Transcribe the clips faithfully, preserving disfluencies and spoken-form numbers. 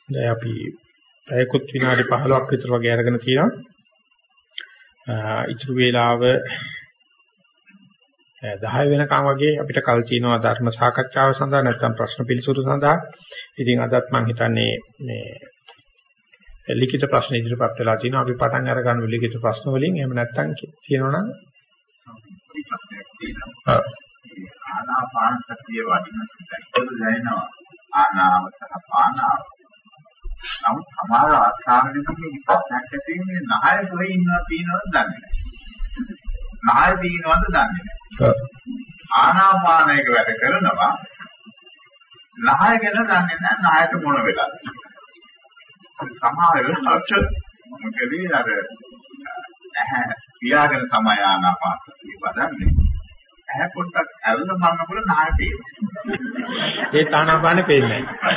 දැන් අපි පැයකුත් විනාඩි පහළොවක් විතර වගේ අරගෙන තියෙනවා. ඉතුරු වේලාව දහය වෙනකම් වගේ අපිට කල් තියෙනවා ධර්ම සාකච්ඡාව සඳහා නැත්නම් ප්‍රශ්න පිළිතුරු සඳහා. ඉතින් අදත් මම හිතන්නේ මේ ලිඛිත ප්‍රශ්න ඉදිරිපත් වෙලා තිනවා. අපි පටන් අර ගන්න ලිඛිත ප්‍රශ්න වලින්. එහෙම නැත්නම් තියෙනවනම් ආනාපාන සතිය වඩන සුදුසු දැනෙනවා. ආනාව සහ පානාව. නමුත් සමහර ආස්වාදනයක මේ ප්‍රශ්නයක් ඇති වෙන්නේ නහය කොහේ ඉන්නවද තියෙනවද දන්නේ නැහැ. නහය තියෙනවද දන්නේ නැහැ. ආනාපානයක වැඩ කරනවා. නහය ගැන දන්නේ නැහැ. නහයට මොන වෙලාද? සමහර වෙලාවට මොකද අර ඇහැ පියාගෙන තමයි ආනාපාන සතිය වඩන්නේ. ඇහැ පොඩ්ඩක් ඇල්ල මරනකොට නහය පේනවා. ඒ ආනාපානෙ පේන්නේ නැහැ.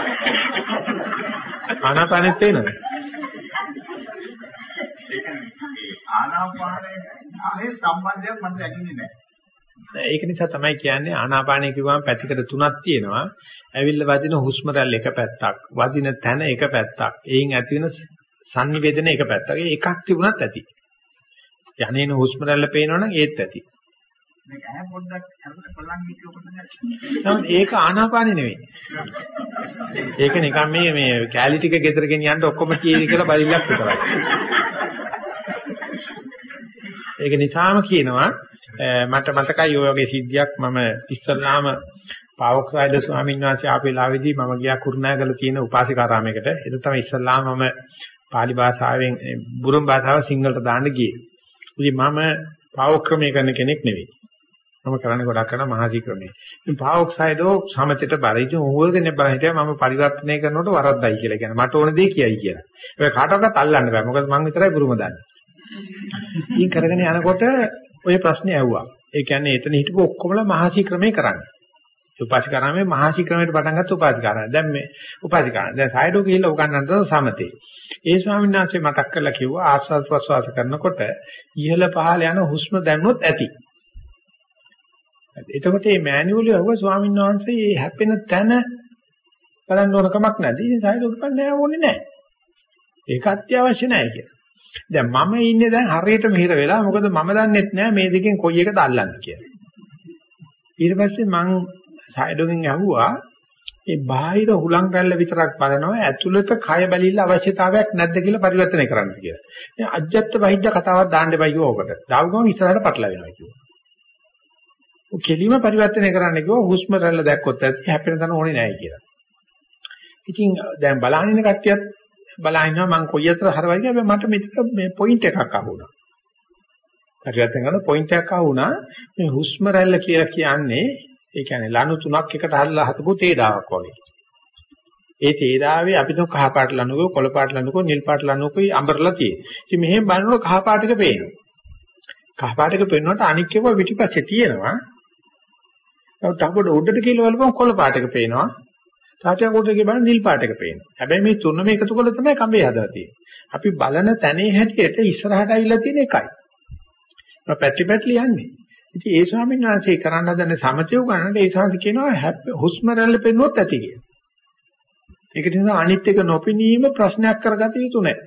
ආනාපානෙත් පේනවද? ඒ කියන්නේ ආනාපානයේ ආයේ සම්බන්ධයක් මට දැනෙන්නේ නැහැ. ඒක නිසා තමයි කියන්නේ ආනාපානය කිව්වම පැතිකඩ තුනක් තියෙනවා. ඇවිල්ලා වදින හුස්ම රැල්ල එක පැත්තක්, වදින තැන එක පැත්තක්, එයින් ඇති වෙන සංනිවේදන එක පැත්තක්. ඒ එකක් තිබුණත් ඇති. යන්නේන හුස්ම රැල්ල පේනවනම් ඒත් ඇති. මේක ඇහැ පොඩ්ඩක් අරකට බලන් හිටියොත් නේද? ඒක ආනාපානෙ නෙවෙයි. ඒක නිකන් මේ මේ කැලි ටික ගෙදර ගෙනියන්න ඔක්කොම කීරි කියලා බලිලක් විතරයි. ඒක නිසාම කියනවා මට මතකයි ඔය වගේ සිද්ධියක් මම ඉස්සල්ලාම පාවොක්සයිඩ් ස්වාමීන් වහන්සේ ආපු වෙලාවේදී මම ගියා කුරුණෑගල තියෙන උපාසිකාරාමයකට. ඒක තමයි ඉස්සල්ලාම මම පාලි භාෂාවෙන් බුරුම් භාෂාව සිංහලට දාන්න ගියේ. ඉතින් මම පාවොක්‍රමය කරන කෙනෙක් නෙවෙයි. මම කරන්නේ ගොඩක් කරන මහසී ක්‍රමයේ. ඉතින් පාවොක්සයිඩෝ සමතේට බරයි. ඉතින් ඕගොල්ලෝ බලන් හිටියා මම පරිවර්තනය කරනකොට වරද්දයි කියලා. කියන්නේ මට ඕන දේ කියයි කියලා. ඒක කාටවත් අල්ලන්න බෑ. මොකද මම විතරයි බුරුම දන්නේ. ඉතින් කරගෙන යනකොට ඔය ප්‍රශ්නේ ඇහුවා. ඒ කියන්නේ එතන හිටපු ඔක්කොමලා මහසී ක්‍රමේ කරන්නේ. උපාසිකාරාමේ මහසී ක්‍රමයට පටන් ගත්ත උපාසිකාරාම. දැන් මේ උපාසිකාරාම. දැන් සයිඩෝ කියලා උගන්වන්නට සමතේ. ඒ ස්වාමීන් වහන්සේ මතක් කරලා කිව්වා ආස්වාද ප්‍රස්වාස කරනකොට ඉහළ පහළ යන හුස්ම දැනුනොත් ඇති. එතකොට මේ මෑනියුවලේ අහුව ස්වාමීන් වහන්සේ මේ හැපෙන තැන බලන්න ඕන කමක් නැති. ඉතින් සයිඩෝ කියන්නේ ඕනේ නැහැ. ඒක අත්‍යවශ්‍ය නැහැ කියලා. දැන් මම ඉන්නේ දැන් හරියට මෙහෙර වෙලා මොකද මම දන්නෙත් නෑ මේ දෙකෙන් කොයි එකද අල්ලන්නේ කියලා. ඊට පස්සේ මං සයිඩෝගෙන් ඇහුවා මේ බාහිර හුලං රැල්ල විතරක් බලනවා ඇතුළත කය බැලිල්ල අවශ්‍යතාවයක් නැද්ද කියලා පරිවර්තනය කරන්න කියලා. දැන් අජ්ජත් බහිද්ද කතාවක් දාන්න එපා කිව්වා ඔකට. දාව ගමන් ඉස්සරහට පටල වෙනවා කිව්වා. ඔය කෙලිම පරිවර්තනය කරන්න කිව්වා හුස්ම රැල්ල දැක්කොත් ඇති හැපෙන තැන ඕනේ නෑ කියලා. ඉතින් දැන් බලහින්න කට්ටියත් බලහින්නවා මං කොයි අතර හරවයි කියලා මට මෙතන මේ පොයින්ට් එකක් අහුණා. පරිවර්තන කරන පොයින්ට් එකක් අහුණා මේ හුස්ම රැල්ල කියලා කියන්නේ ඒ කියන්නේ ලණු තුනක් එකට හදලා හදපු තේඩාවක් වගේ. ඒ තේඩාවේ අපි તો කහ පාට ලණුකෝ කොළ පාට ලණුකෝ නිල් පාට ලණුකෝයි අඹරලා තියෙන්නේ. ඉතින් මෙහෙම බලනකොට කහ පාට එක පේනවා. කහ පාට එක පේනකොට අනික් ඒවා පිටිපස්සේ තියෙනවා. නමුත් අපොඩ උඩට කියලා බලපුවම කොළ පාට එක පේනවා. තාටියක් උඩට ගිය බලන නිල් පාට එක පේනවා. හැබැයි මේ තුනම එකතු කරලා තමයි කඹේ හදලා තියෙන්නේ. අපි බලන තැනේ හැටියට ඉස්සරහට අවිලා තියෙන එකයි. මම පැටි පැටි යන්නේ. ඉතින් ඒ ස්වාමීන් වහන්සේ කරන්න හදන සමතේ උගන්නට ඒ ශාන්ති කියනවා හුස්ම රැල්ල පෙන්නුවොත් ඇති කියලා. ඒක නිසා අනිත් එක නොපෙනීම ප්‍රශ්නයක් කරගත යුතු නැහැ.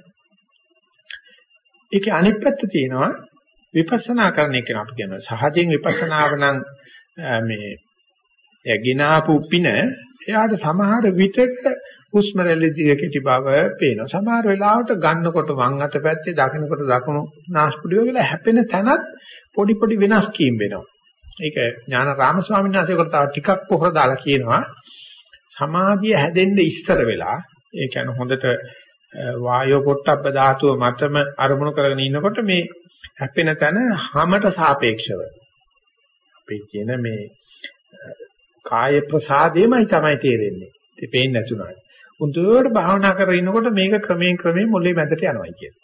ඒකේ අනිත් පැත්ත තියෙනවා විපස්සනා කරන එක අපි කියනවා. සහජයෙන් විපස්සනාව නම් මේ යගිනාපු පින එයාට සමහර විටක හුස්ම රැල්ල දිගේ කෙටි බව පේනවා. සමහර වෙලාවට ගන්නකොට වම් අත පැත්තේ දකුණකොට දකුණු නාස්පුඩිය වගේ හැපෙන තැනත් පොඩි පොඩි වෙනස් කීම් වෙනවා. ඒක ඥානාරාම ස්වාමීන් වහන්සේ කට තව ටිකක් පොහොර දාලා කියනවා. සමාධිය හැදෙන්න ඉස්සර වෙලා ඒ කියන්නේ හොඳට වායෝ පොට්ටබ්බ ධාතුව මතම අරමුණු කරගෙන ඉන්නකොට මේ හැපෙන තැන හැමත සාපේක්ෂව අපි කියන මේ කාය ප්‍රසාදෙමයි තමයි තේරෙන්නේ. ඒ පේන්නේ නැතුණාට. උන්දුවට භාවනා කරගෙන ඉන්නකොට මේක ක්‍රමයෙන් ක්‍රමයෙන් මොලේ මැදට යනවා කියන.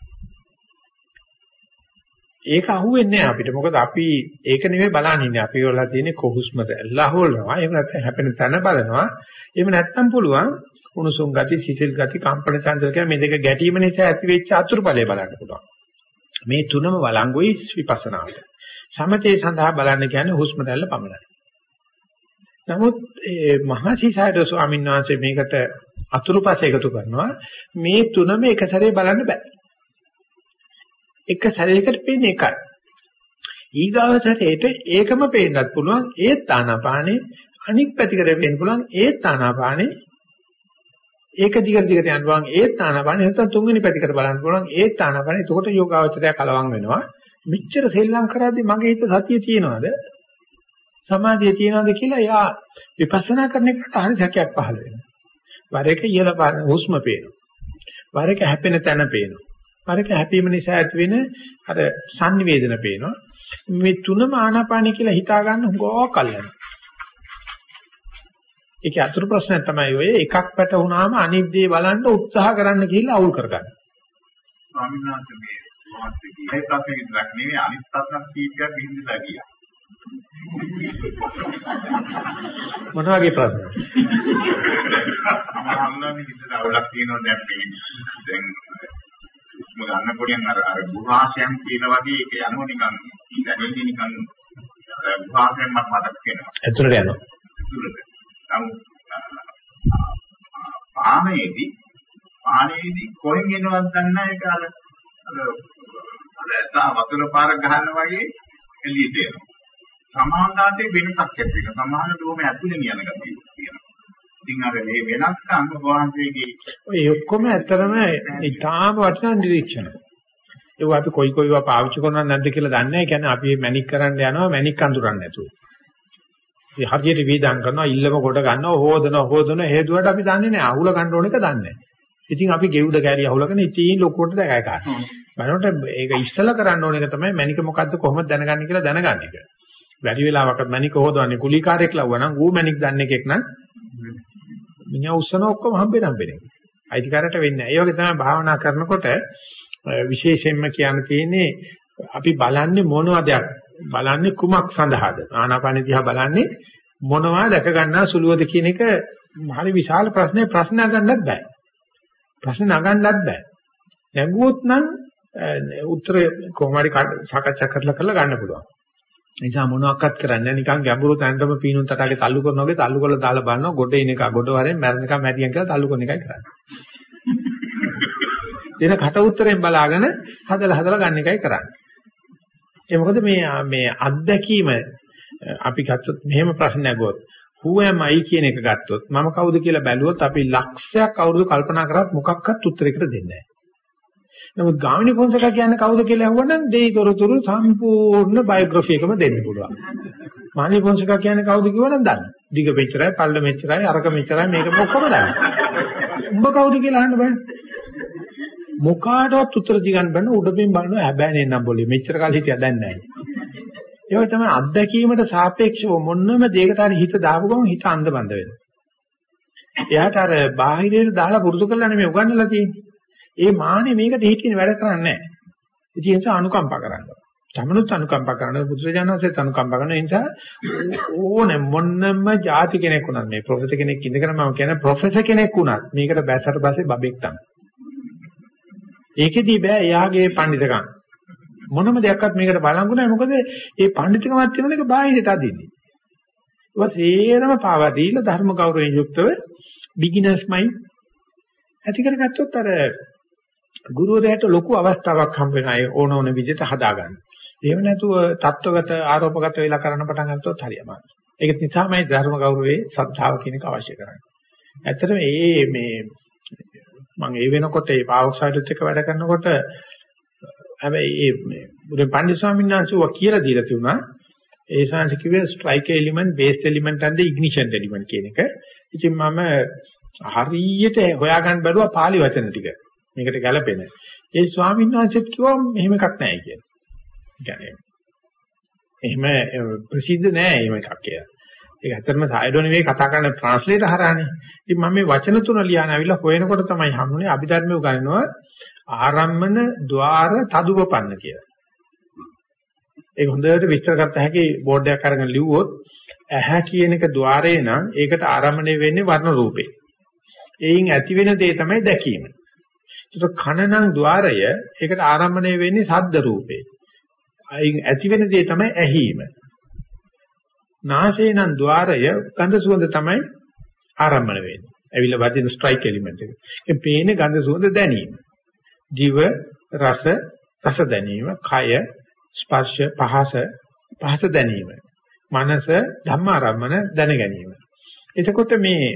ඒක අහුවෙන්නේ නැහැ අපිට. මොකද අපි ඒක නෙමෙයි බලන්නේ ඉන්නේ. අපි වල තියෙන්නේ කොහුස්මද ලහවලනවා. එහෙම නැත්නම් හැපෙන තැන බලනවා. එහෙම නැත්නම් පුළුවන් උණුසුම් ගති, සිසිල් ගති, කම්පන චංචල කියන මේ දෙක ගැටීම නිසා ඇතිවෙච්ච අතුරුඵලය බලන්න පුළුවන්. මේ තුනම වළංගුයි විපස්සනාවට. සමතේ සඳහා බලන්න කියන්නේ හුස්ම රැල්ල පමණයි. නමුත් මේ මහසිසාරද ස්වාමීන් වහන්සේ මේකට අතුරුපස එකතු කරනවා. මේ තුනම එක සැරේ බලන්න බෑ. එක සැරයකට පේන්නේ එකයි. ඊගාව සැරේට ඒකම පේන්නත් පුළුවන්. ඒත් ආනාපානේ අනික් පැතිකඩ වෙන්න පුළුවන්. ඒත් ආනාපානේ ඒක දිගට දිගට යන්න පුළුවන්. ඒත් ආනාපානේ නැත්නම් තුන්වෙනි පැතිකඩ බලන්න පුළුවන්. ඒත් ආනාපානේ. එතකොට යෝගාවචරය කලවම් වෙනවා. මෙච්චර සෙල්ලම් කරද්දී මගේ හිත සතිය තියනවාද? සමාධිය තියනවාද කියලා එයා විපස්සනා කරන එකට හරි සැකයක් පහළ වෙනවා. වර එක ඉහළ පාන හුස්ම පේනවා. වර එක හැපෙන තැන පේනවා. වර එක හැපීම නිසා ඇති වෙන අර සංනිවේදන පේනවා. මේ තුනම ආනාපානිය කියලා හිතා ගන්න හුඟක් කල්යන. ඒකේ අතුරු ප්‍රශ්නය තමයි ඔය එකක් පැට වුණාම අනිත් දේ බලන්න උත්සාහ කරන්න කියලා අවුල් කරගන්න. ස්වාමීන් වහන්සේ මේ මහත් කී ප්‍රශ්න විතරක් නෙවෙයි අනිත් ප්‍රශ්න කීපයක් විහිදලා ගියා. මොන වගේ ප්‍රශ්න? අමහන්නන්නේ හිතට අවුලක් තියෙනවා දැන් මේ දැන් උස්ම ගන්න පොඩියෙන් අර අර ගුහාශයන් කියන වගේ ඒක යනවා නිකන් දැනෙන්නේ නිකන් ගුහාශයෙන් මට මතක් වෙනවා. ඇතුළට යනවා. ඇතුළට. නමුත් පානේදී පානේදී කොහෙන් එනවද දන්නේ නැහැ ඒක අර අර අර වතුර පාරක් ගහන්න වගේ එළියට එනවා. සමාන්දාතේ වෙනසක් ඇති වෙනවා. සමාන දෝම ඇතුලේ යන ගතිය තියෙනවා. ඉතින් අර මේ වෙනස්කම් වහන්සේගේ ඔය ඔක්කොම ඇත්තරම ඊටාම වටිනා නිරීක්ෂණ. ඒක අපි කොයි කොයිවා පාවිච්චි කරනවද නැද්ද කියලා දන්නේ නැහැ. ඒ කියන්නේ අපි මැනික් කරන්න යනවා මැනික් අඳුරන්නේ නැතුව. ඒ හරියට වේදම් කරනවා ඉල්ලම කොට ගන්නවා හොදනවා හොදනවා හේතුවට අපි දන්නේ නැහැ. අහුල ගන්න ඕන එක දන්නේ නැහැ. ඉතින් අපි ගෙවුඩ කැරිය අහුලගෙන ඉතින් ලොකුවට දැකයි ගන්න. බලනකොට ඒක ඉස්සලා කරන්න ඕන එක තමයි මැනික මොකද්ද කොහොමද දැනගන්නේ කියලා දැනගන්න එක. වැඩි වෙලාවක මැනික හොදවන්නේ කුලීකාරයෙක් ලව්වා නම් ඌ මැනික් දන්නේ එකෙක් නම් මිනිහා උස්සන ඔක්කොම හම්බෙන්න හම්බෙන්නේ. අයිතිකාරයට වෙන්නේ නැහැ. ඒ වගේ තමයි භාවනා කරනකොට විශේෂයෙන්ම කියන්න තියෙන්නේ අපි බලන්නේ මොනවද බලන්නේ කුමක් සඳහාද? ආනාපාන දිහා බලන්නේ මොනවා දැක ගන්නා සුළුවද කියන එක හරි විශාල ප්‍රශ්නයක්. ප්‍රශ්න නගන්නත් බෑ. ප්‍රශ්න නගන්නත් බෑ. නැගුවොත් නම් උත්තර කොහොම හරි සාකච්ඡා කරලා කරලා ගන්න පුළුවන්. ඒ නිසා මොනවාක්වත් කරන්නේ නිකන් ගැඹුරු තැනටම පීනුම් තටාගේ තල්ලු කරනවා වගේ තල්ලු කරලා දාලා බලනවා ගොඩ එන එක ගොඩ වරෙන් මැරෙන එක මැරියන් කියලා තල්ලු කරන එකයි කරන්නේ. දෙන කට උත්තරෙන් බලාගෙන හදලා හදලා ගන්න එකයි කරන්නේ. ඒ මොකද මේ මේ අත්දැකීම අපි ගත්තොත් මෙහෙම ප්‍රශ්නයක් ගොත් who am I කියන එක ගත්තොත් මම කවුද කියලා බැලුවොත් අපි ලක්ෂයක් අවුරුදු කල්පනා කරත් මොකක්වත් උත්තරයකට දෙන්නේ නැහැ. නමුත් ගාමිණී ෆොන්සේකා කියන්නේ කවුද කියලා අහුවනම් දෙයිතොරතුරු සම්පූර්ණ බයෝග්‍රැෆි එකම දෙන්න පුළුවන්. මානි ෆොන්සේකා කියන්නේ කවුද කිව්වනම් දන්න. දිග මෙච්චරයි, පල්ල මෙච්චරයි, අරක මෙච්චරයි මේක ඔක්කොම දන්න. උඹ කවුද කියලා අහන්න බෑ. මොකාටවත් උත්තර දිගන්න බෑ. උඩින් බලනවා හැබැයි නේනම් બોලේ. මෙච්චර කාලෙ හිටියා දැන් නැහැ. ඒක තමයි අත්දැකීමට සාපේක්ෂව මොන්නම දෙයකට හරි හිත දාපු ගමන් හිත අන්ධබන්ද වෙනවා. එයාට අර බාහිරයට දාලා පුරුදු කරලා නෙමෙයි උගන්වලා තියෙන්නේ. ඒ මානේ මේකට හිතින් වැඩ කරන්නේ නැහැ. ඉතින් ඒ නිසා අනුකම්පා කරන්න. තමනුත් අනුකම්පා කරනවා, බුදුරජාණන්සේත් අනුකම්පා කරනවා. ඒ නිසා ඕනේ මොන්නම ಜಾති කෙනෙක් වුණත් මේ ප්‍රොෆෙසර් කෙනෙක් ඉඳගෙන මම කියන්නේ ප්‍රොෆෙසර් කෙනෙක් වුණත් මේකට බැසට පස්සේ බබෙක් තමයි. ඒකෙදී බෑ එයාගේ පඬිතුකම්. මොනම දෙයක්වත් මේකට බලංගු නැහැ. මොකද මේ පඬිතුකමක් තියෙන එක බාහිරට අදින්නේ. ඒවා සේරම පාවා දීලා ධර්ම ගෞරවයෙන් යුක්තව බිග්ිනර්ස් මයින්ඩ් ඇති කරගත්තොත් අර ගුරුවරයාට ලොකු අවස්ථාවක් හම්බ වෙනවා ඒ ඕන ඕන විදිහට හදාගන්න. එහෙම නැතුව தত্ত্বගත ආරෝපගත වෙලා කරන්න පටන් ගත්තොත් හරි අමාරුයි. ඒක නිසාමයි ධර්ම ගෞරවයේ ශ්‍රද්ධාව කියන එක අවශ්‍ය කරන්නේ. ඇත්තටම මේ මේ මම ඒ වෙනකොට ඒ පාවොක්සයිඩ්ත් එක්ක වැඩ කරනකොට හැබැයි මේ බුදුන් පණ්ඩිත ස්වාමීන් වහන්සේ කියලා දීලා තිබුණා ඒ සංසි කිව්වේ strike element base element and the ignition element කියන එක. ඉතින් මම හරියට හොයාගන්න බැලුවා පාලි වචන ටික. මේකට ගැලපෙන. ඒ ස්වාමීන් වහන්සේත් කිව්වා මෙහෙම එකක් නැහැ කියලා. يعني එහෙම ප්‍රසිද්ධ නැහැ එහෙම එකක් කියලා. ඒක ඇත්තටම සායඩෝ නෙවෙයි කතා කරන ට්‍රාන්ස්ලේටර් හරහානේ. ඉතින් මම මේ වචන තුන ලියන ඇවිල්ලා හොයනකොට තමයි හම්බුනේ අභිධර්මයේ උගන්වනවා ආරම්මන ద్వාර තදුපපන්න කියලා. ඒක හොඳට විස්තර කරත හැකි බෝඩ් එකක් අරගෙන ලිව්වොත් ඇහැ කියන එක ద్వාරේ නම් ඒකට ආරම්භණය වෙන්නේ වර්ණ රූපේ. එයින් ඇති වෙන දේ තමයි දැකීම. ඒක කන නම් ద్వාරය ඒකට ආරම්භණය වෙන්නේ ශබ්ද රූපේ. එයින් ඇති වෙන දේ තමයි ඇහිීම. නාසය නම් ద్వාරය ගන්ධ සුවඳ තමයි ආරම්භණය වෙන්නේ. ඇවිල්ලා වදින ස්ට්‍රයික් එලිමන්ට් එක. ඒ පේන ගඳ සුවඳ දැනීම. දිව රස රස දැනීම, කය ස්පර්ශ පහස පහස දැනීම. මනස ධම්මාරම්මන දැන ගැනීම. එතකොට මේ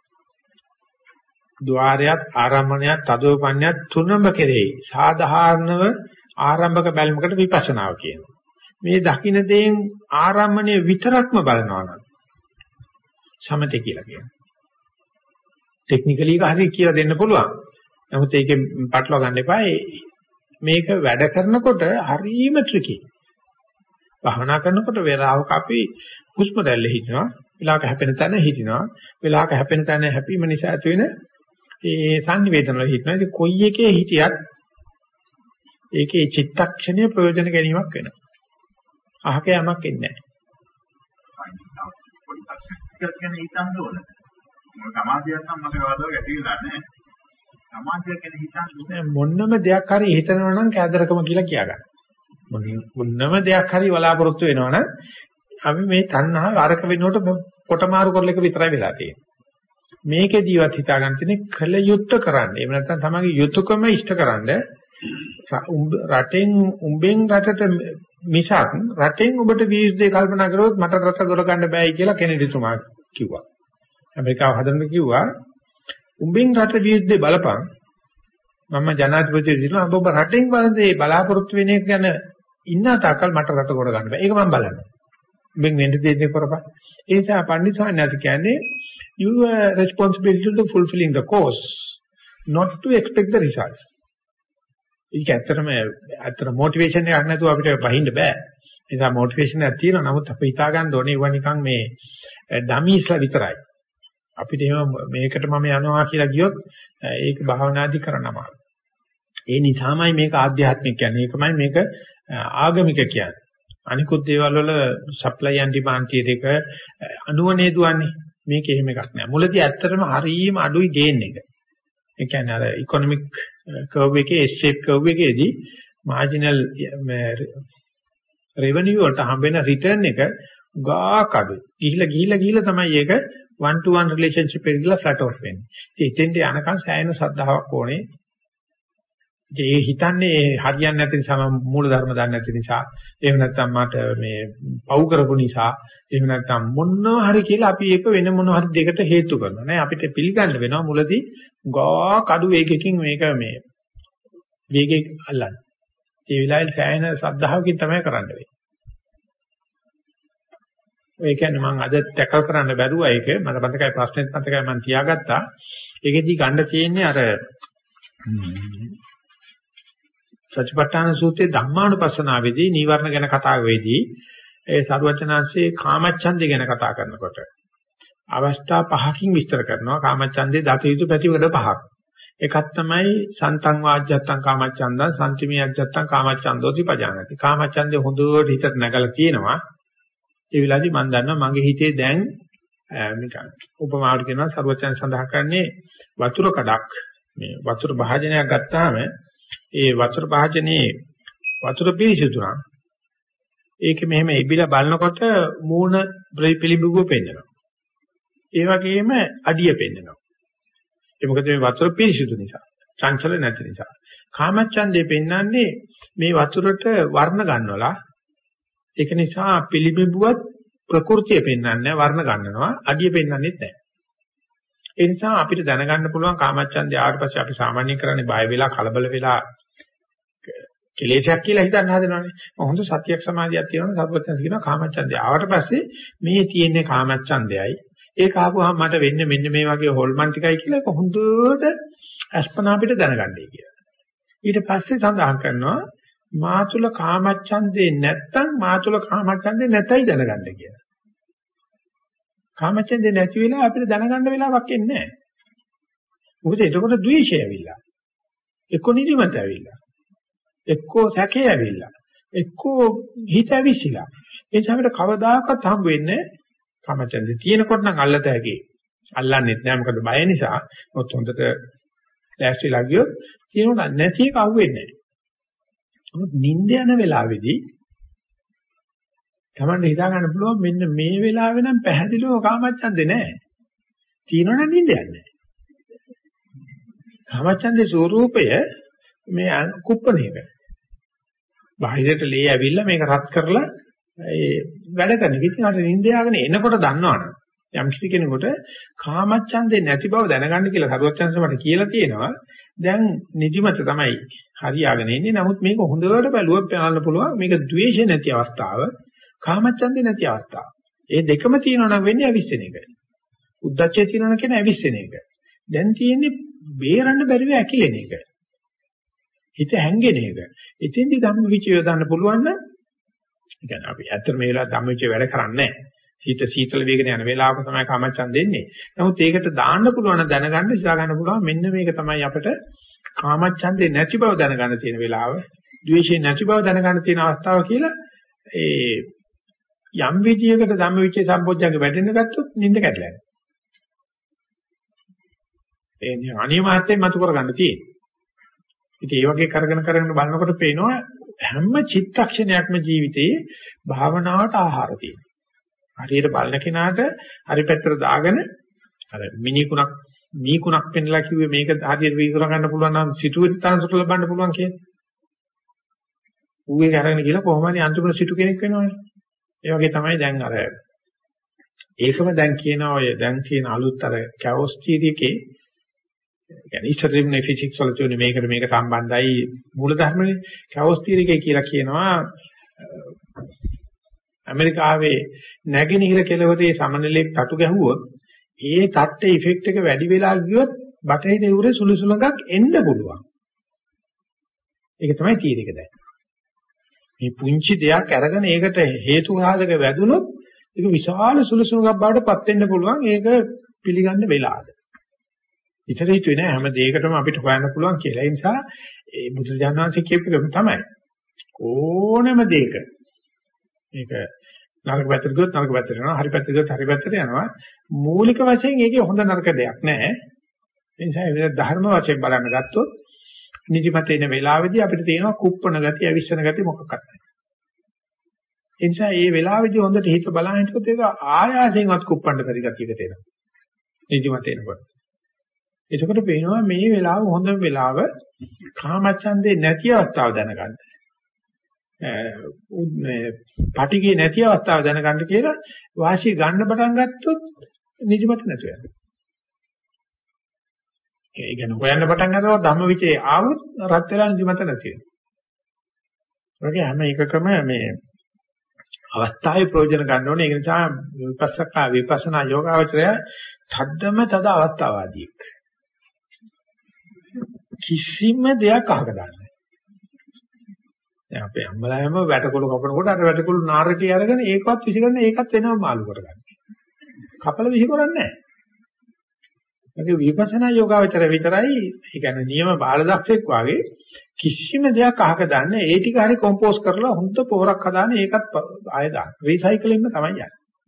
ద్వාරයත් ආරම්මණයත් තදෝපන්නයත් තුනම කෙරෙහි සාධාරණව ආරම්භක බැල්මකට විපස්සනාව කියනවා. මේ දකින්න දේෙන් ආරම්මණය විතරක්ම බලනවා නම් සමතේ කියලා කියනවා. ටෙක්නිකලි එක හරිය කියලා දෙන්න පුළුවන්. නමුත් ඒකේ පටලවා ගන්න එපා. මේක වැඩ කරනකොට හරීම ට්‍රිකි. භාවනා කරනකොට වේලාවක අපි හුස්ම රැල්ල හිටිනවා, වෙලාවක හැපෙන තැන හිටිනවා, වෙලාවක හැපෙන තැන හැපීම නිසා ඇති වෙන ඒ සංනිවේදන වල හිටිනවා. ඉතින් කොයි එකේ හිටියත් ඒකේ චිත්තක්ෂණයේ ප්‍රයෝජන ගැනීමක් වෙනවා. අහක යමක් එන්නේ නැහැ. කියන හිතන්න ඕන. මොකද සමාධියක් නම් මගේ වාදවල ඇතිලා නැහැ. සමාධිය කියන හිතන්න මොන්නම දෙයක් හරි හිතනවා නම් කෑදරකම කියලා කියාගන්න. මොන්නම දෙයක් හරි බලාපොරොත්තු වෙනවා නම් අපි මේ තණ්හාව අරක වෙනකොට කොට මාරු කරල එක විතරයි වෙලා තියෙන්නේ. මේකේදීවත් හිතා ගන්න තියෙන්නේ කල යුත්ත කරන්න. එහෙම නැත්නම් තමන්ගේ යුතුයකම ඉෂ්ටකරනද රටෙන් උඹෙන් රටට මිසක් රටෙන් ඔබට විශ්දේ කල්පනා කරොත් මට රට දොර ගන්න බෑයි කියලා කෙනෙකුතුමා කිව්වා. ඇමරිකාව හදන්න කිව්වා උඹෙන් රට විශ්දේ බලපන් මම ජනාධිපති දිනුවා ඔබ රටෙන් බලන්නේ බලාපොරොත්තු වෙන එක ගැන ඉන්න තාකල් මට රට ගොඩ ගන්න බෑ. ඒක මම බලනවා. උඹෙන් වෙන්න දෙන්නේ කරපන්. ඒ නිසා පඬිස්සාන්නාති කියන්නේ you are responsibility to fulfilling the course not to expect the results. ඒක ඇත්තටම ඇත්තට මොටිවේෂන් එකක් නැතුව අපිට බහින්න බෑ. ඒ නිසා මොටිවේෂන් එකක් තියෙනවා. නමුත් අපි හිතා ගන්න ඕනේ ඒවා නිකන් මේ ඩමීස්ලා විතරයි. අපිට එහෙම මේකට මම යනවා කියලා ගියොත් ඒක භාවනාදි කරනම. ඒ නිසාමයි මේක ආධ්‍යාත්මික කියන්නේ. ඒකමයි මේක ආගමික කියන්නේ. අනිකුත් දේවල් වල සප්ලයි ඇන්ඩ් ඩිමාන්ඩ් කියන එක අනුවනේ දුවන්නේ. මේක එහෙම එකක් නෑ. මුලදී ඇත්තටම හරියම අඩුයි ගේන් එක. ඒ කියන්නේ අර ඉකොනොමික් කර්ව් එකේ S shape කර්ව් එකේදී මාජිනල් රෙවෙනියු වලට හම්බෙන රිටර්න් එක ගාක් අඩුයි. ගිහිලා ගිහිලා ගිහිලා තමයි ඒක one to one relationship එක ගිහලා flat off වෙන්නේ. ඉතින් එතෙන්ට යනකම් සෑහෙන ශ්‍රද්ධාවක් ඕනේ. ඒ හිතන්නේ හරියන්නේ නැති නිසා මූල ධර්ම දන්නේ නැති නිසා එහෙම නැත්නම් මට මේ පව් කරපු නිසා එහෙම නැත්නම් මොනවා හරි කියලා අපි ඒක වෙන මොනවා හරි දෙකට හේතු කරනවා නේ අපිට පිළිගන්න වෙනවා මුලදී ගා කඩු වේගකින් මේක මේ වේගෙ අල්ලන්න. ඒ විලායල් සෑහෙන ශ්‍රද්ධාවකින් තමයි කරන්න වෙන්නේ. ඒ කියන්නේ මම අද ටැකල් කරන්න බැරුවා ඒක මට මතකයි ප්‍රශ්නෙත් මතකයි මම තියාගත්තා. ඒකෙදි ගන්න තියෙන්නේ අර සත්‍යපට්ඨාන සූත්‍රයේ ධම්මානුපස්සනාවේදී නීවරණ ගැන කතා වෙදී ඒ සරුවචනාංශයේ කාමච්ඡන්දය ගැන කතා කරනකොට අවස්ථා පහකින් විස්තර කරනවා කාමච්ඡන්දේ දත යුතු පැතිවල පහක්. එකක් තමයි සන්තං වාජ්ජත්තං කාමච්ඡන්දං සම්තිමියජ්ජත්තං කාමච්ඡන්දෝති පජානති. කාමච්ඡන්දේ හොඳට හිතට නැගලා තියෙනවා. ඒ විලාදී මම දන්නවා මගේ හිතේ දැන් නිකන් උපමාවට කියනවා සරුවචන සඳහන් කරන්නේ වතුර කඩක් මේ වතුර භාජනයක් ගත්තාම ඒ වතුර භාජනයේ වතුර පිරිසිදු නම් ඒක මෙහෙම ඉබිලා බලනකොට මූණ පිළිබිඹුව පෙන්නනවා. ඒ වගේම අඩිය පෙන්නනවා. ඒ මොකද මේ වතුර පිරිසිදු නිසා, චංචල නැති නිසා. කාමච්ඡන්දේ පෙන්නන්නේ මේ වතුරට වර්ණ ගන්නවලා ඒක නිසා පිළිබිඹුවත් ප්‍රകൃතිය පෙන්වන්නේ වර්ණ ගන්නනවා අඩිය පෙන්වන්නේත් නැහැ. ඒ නිසා අපිට දැනගන්න පුළුවන් කාමච්ඡන්දය ආවට පස්සේ අපි සාමාන්‍යයෙන් කරන්නේ බය වෙලා කලබල වෙලා කෙලෙසක් කියලා හිතන්න හදනවානේ. හොඳ සත්‍යයක් සමාධියක් තියෙනවා සත්‍යයෙන් කියනවා කාමච්ඡන්දය ආවට පස්සේ මේ තියෙන්නේ කාමච්ඡන්දයයි. ඒක ආපුවාම මට වෙන්නේ මෙන්න මේ වගේ හොල්මන් ටිකයි කියලා හොඳට අස්පනා අපිට දැනගන්නයි කියලා. ඊට පස්සේ සඳහන් කරනවා මාතුල කාමච්ඡන්දේ නැත්තම් මාතුල කාමච්ඡන්දේ නැතයි දැනගන්න කියලා. කාමච්ඡන්දේ නැති වෙලා අපිට දැනගන්න වෙලාවක් එන්නේ නැහැ. මොකද එතකොට ද්වේෂය ඇවිල්ලා. එක්ක නිදිමත ඇවිල්ලා. එක්කෝ සැකේ ඇවිල්ලා. එක්කෝ හිත ඇවිසිලා. ඒ නිසා අපිට කවදාකවත් හම්බ වෙන්නේ කාමච්ඡන්දේ තියෙනකොට නම් අල්ලත හැකි. අල්ලන්නෙත් නෑ මොකද බය නිසා. මොකද හොඳට දැස්විලා ගියොත් තියෙනවා නැති එක අහුවෙන්නේ නෑ. නිින්ද යන වෙලාවේදී තමන්න හිතා ගන්න පුළුවන් මෙන්න මේ වෙලාවේ නම් පැහැදිලිව කාමච්ඡන්දේ නැහැ. තියෙනවනම් නිින්ද යන්නේ නැහැ. කාමච්ඡන්දේ ස්වરૂපය මේ කුප්පණ එක. බාහිරට ලේ ඇවිල්ලා මේක රත් කරලා ඒ වැඩ කරන. ඉතින් අර නින්දයාගෙන එනකොට දන්නවනේ. යම් කිසි කෙනෙකුට කාමච්ඡන්දේ නැති බව දැනගන්න කියලා සරුවචන්ස මට කියලා තියෙනවා. දැන් නිදිමත තමයි හරියාගෙන ඉන්නේ. නමුත් මේක හොඳට බැලුවොත් බලන්න පුළුවන් මේක ද්වේෂ නැති අවස්ථාව, කාමච්ඡන්දේ නැති අවස්ථාව. ඒ දෙකම තියෙනවා නම් වෙන්නේ අවිස්සෙන එක. උද්දච්චය තියෙනවා කියන අවිස්සෙන එක. දැන් තියෙන්නේ බේරන්න බැරිව ඇකිලෙන එක. හිත හැංගෙන එක. ඉතින්දි ධම්මවිචය යොදන්න පුළුවන් නම් ඒ කියන්නේ අපි ඇත්තට මේ වෙලාව ධම්මවිචය වැඩ කරන්නේ නැහැ. සීත සීතල වේගන යන වෙලාවක තමයි කාමච්ඡන්ද දෙන්නේ. නමුත් ඒකට දාන්න පුළුවන් දැනගන්න ඉස්සා ගන්න පුළුවන් මෙන්න මේක තමයි අපිට කාමච්ඡන්දේ නැති බව දැනගන්න තියෙන වෙලාව, ද්වේෂේ නැති බව දැනගන්න තියෙන අවස්ථාව කියලා ඒ යම් විදියකට ධම්මවිචේ සම්පෝඥංගේ වැඩෙන්න ගත්තොත් නිින්ද කැඩලා යනවා. ඒ නිය අනිවාර්යයෙන් මතු කරගන්න තියෙන්නේ. ඉතින් ඒ වගේ කරගෙන කරගෙන බලනකොට පේනවා හැම චිත්තක්ෂණයක්ම ජීවිතේ භාවනාවට ආහාර තියෙනවා. හරියට බලන කෙනාට හරි පැත්තට දාගෙන අර මිනිකුණක් මීකුණක් පෙන්ලා කිව්වේ මේක හරියට විතර ගන්න පුළුවන් නම් සිටුවෙත් තාන්සුට ලබන්න පුළුවන් කියන්නේ. ඌගේ කරගෙන කියලා කොහොම හරි අන්තිමට සිටු කෙනෙක් වෙනවනේ. ඒ වගේ තමයි දැන් අර ඒකම දැන් කියන ඔය දැන් කියන අලුත් අර කැවොස් තියරි එකේ يعني ඉස්තරින්නේ ෆිසික්ස් වල තියෙන මේකට මේක සම්බන්ධයි මූලධර්මනේ කැවොස් තියරි එකේ කියලා කියනවා ඇමරිකාවේ නැගෙනහිර කෙළවරේ සමනලෙක් තටු ගැහුවොත් ඒ තට්ටේ ඉෆෙක්ට් එක වැඩි වෙලා ගියොත් බටහිර යුරේ සුළු සුළඟක් එන්න පුළුවන්. ඒක තමයි තියරි එක දැන්. මේ පුංචි දෙයක් අරගෙන ඒකට හේතු සාධක වැදුනොත් ඒක විශාල සුළු සුළඟක් බවට පත් වෙන්න පුළුවන්. ඒක පිළිගන්න වෙලාද. ඉතින් හිතුවේ නෑ හැම දෙයකටම අපිට හොයන්න පුළුවන් කියලා. ඒ නිසා ඒ බුදුරජාණන් වහන්සේ කියපු තමයි ඕනම දෙයක මේක නරක පැත්තට ගියොත් නරක පැත්තට යනවා, හරි පැත්තට ගියොත් හරි පැත්තට යනවා. මූලික වශයෙන් ඒකේ හොඳ නරක දෙයක් නැහැ. ඒ නිසා ඒ ධර්ම වශයෙන් බලන්න ගත්තොත් නිදිමත එන වෙලාවේදී අපිට තියෙනවා කුප්පණ ගතිය, අවිස්සන ගතිය මොකක්වත් නැහැ. ඒ නිසා මේ වෙලාවේදී හොඳට හිත බලන හිටකොත් ඒක ආයාසයෙන්වත් කුප්පන්න බැරි ගතියකට එනවා. නිදිමත එනකොට. එතකොට පේනවා මේ වෙලාව හොඳ වෙලාව කාමච්ඡන්දේ නැති අවස්ථාව දැනගන්න. මේ පටිගේ නැති අවස්ථාව දැනගන්න කියලා වාසිය ගන්න පටන් ගත්තොත් නිදිමත නැතු වෙනවා. ඒ කියන්නේ හොයන්න පටන් ගන්නකොට ධම්මවිචේ ආවොත් රත් වෙලා නිදිමත නැති වෙනවා. ඒකේ හැම එකකම මේ අවස්ථාවේ ප්‍රයෝජන ගන්න ඕනේ. ඒ නිසා විපස්සනා විපස්සනා යෝගාවචරය තද්දම තද අවස්ථාවාදීක්. කිසිම දෙයක් අහක දාන්නේ. දැන් අපේ අම්මලාම වැටකොළු කපනකොට අර වැටකොළු නාරටි අරගෙන ඒකවත් විසිකරන ඒකත් වෙනම මාළු කරගන්න. කපල විසිකරන්නේ නැහැ. ඒක විපස්සනා යෝගාවචර විතරයි. ඒ කියන්නේ නියම බාලදක්ෂෙක් වාගේ කිසිම දෙයක් අහක දාන්නේ. ඒ ටික හරි කොම්පෝස් කරලා හොඳ පොරක් හදාන්නේ ඒකත් ආය දාන්න. රීසයිකලින්ම තමයි යන්නේ.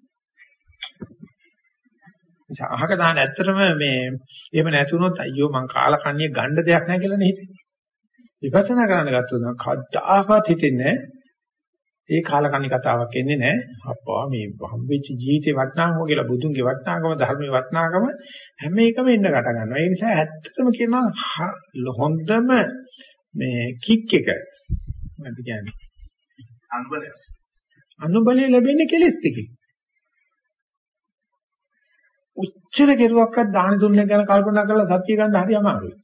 අහක දාන්න ඇත්තටම මේ එහෙම නැතුනොත් අයියෝ මං කාලා කන්නේ ගන්න දෙයක් නැහැ කියලා නේ හිතෙන්නේ. විපස්සනා කරන්න ගත්තොත් නම් කද්දාකත් හිතෙන්නේ ඒ කාලකන්ණි කතාවක් එන්නේ නැහැ. අප්පා මේ හම්බෙච්ච ජීවිතේ වටිනාකම කියලා බුදුන්ගේ වටිනාකම ධර්මයේ වටිනාකම හැම එකම එන්න ගට ගන්නවා. ඒ නිසා ඇත්තටම කියනවා හොඳම මේ කික් එක මොකද කියන්නේ? අනුබලය. අනුබලය ලැබෙන්නේ කෙලෙස් ටිකේ. උච්චර කෙරුවක්වත් දාන දුන්නේ ගැන කල්පනා කරලා සත්‍ය ගන්න හරි අමාරුයි.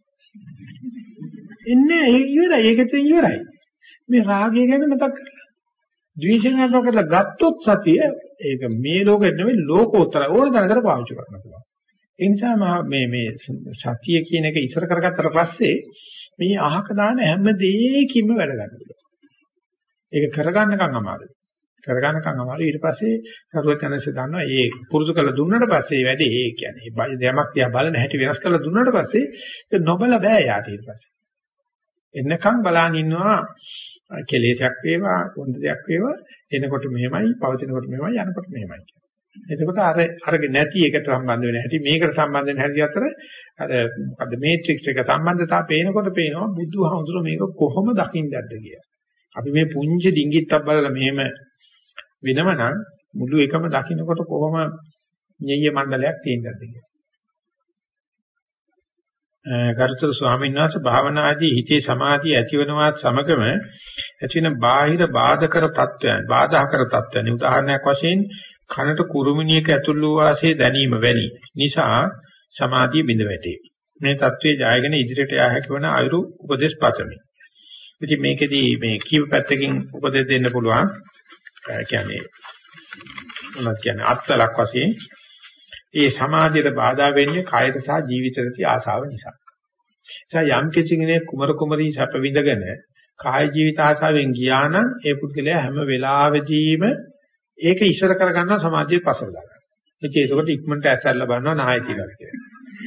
ඉන්නේ ඉවරයි. ඒකත් ඉවරයි. මේ රාගය ගැන මතක් කරලා. ද්වේෂය ගැන කරලා ගත්තොත් සතිය ඒක මේ ලෝකෙට නෙවෙයි ලෝකෝත්තර ඕන දැනකට පාවිච්චි කරන්න පුළුවන්. ඒ නිසා මේ මේ සතිය කියන එක ඉස්සර කරගත්තට පස්සේ මේ අහක දාන හැම දෙයකින්ම වැඩ ගන්න පුළුවන්. ඒක කරගන්නකම් අමාරුයි. කරගන්නකම් අමාරුයි. ඊට පස්සේ සරුවචනසේ දන්නවා මේ පුරුදු කළ දුන්නට පස්සේ වැඩි ඒ කියන්නේ මේ දෙයක් තියා බලන හැටි වෙනස් කරලා දුන්නට පස්සේ ඒක නොබල බෑ යාට ඊට පස්සේ. එන්නකම් බලන් ඉන්නවා කෙලෙසක් වේවා හොඳ දෙයක් වේවා එනකොට මෙහෙමයි පවතිනකොට මෙහෙමයි යනකොට මෙහෙමයි කියන්නේ. එතකොට අර අරගේ නැති එකට සම්බන්ධ වෙන හැටි මේකට සම්බන්ධ වෙන හැටි අතර අර මොකද්ද මේට්‍රික්ස් එක සම්බන්ධතාව පේනකොට පේනවා බුදුහාමුදුරුවෝ මේක කොහොම දකින්නද කියලා. අපි මේ පුංචි ඩිංගිත්තක් බලලා මෙහෙම වෙනවනම් මුළු එකම දකින්නකොට කොහොම ඤෙయ్య මණ්ඩලයක් තියෙනවද කියලා. ගරුතර ස්වාමීන් වහන්සේ භාවනාදී හිතේ සමාධිය ඇතිවනවත් සමගම ඇතිවෙන බාහිර බාධකර තත්වයන් බාධාකර තත්වයන් උදාහරණයක් වශයෙන් කනට කුරුමිනියක ඇතුළු වාසේ දැනීම වැනි නිසා සමාධිය බිඳ වැටේ. මේ தત્ත්වයේ ජයගෙන ඉදිරියට යා හැකි වන අයුරු උපදේශ පතමි. ඉතින් මේකෙදී මේ කීප පැත්තකින් උපදෙස් දෙන්න පුළුවන්. ඒ කියන්නේ මොනවද කියන්නේ අත්ලක් වශයෙන් ඒ සමාධියට බාධා වෙන්නේ කායත සහ ජීවිතයට ආසාව නිසා. ඒ නිසා යම් කිසි කෙනෙක් කුමර කුමරී සැප විඳගෙන කාය ජීවිත ආසාවෙන් ගියා නම් ඒ පුද්ගලයා හැම වෙලාවෙදීම ඒක ඉස්සර කරගන්නවා සමාධියේ පසල දාගන්න. ඉතින් ඒකට ඉක්මනට ඇස්සල්ලා බලනවා නාය කියලා කියලා.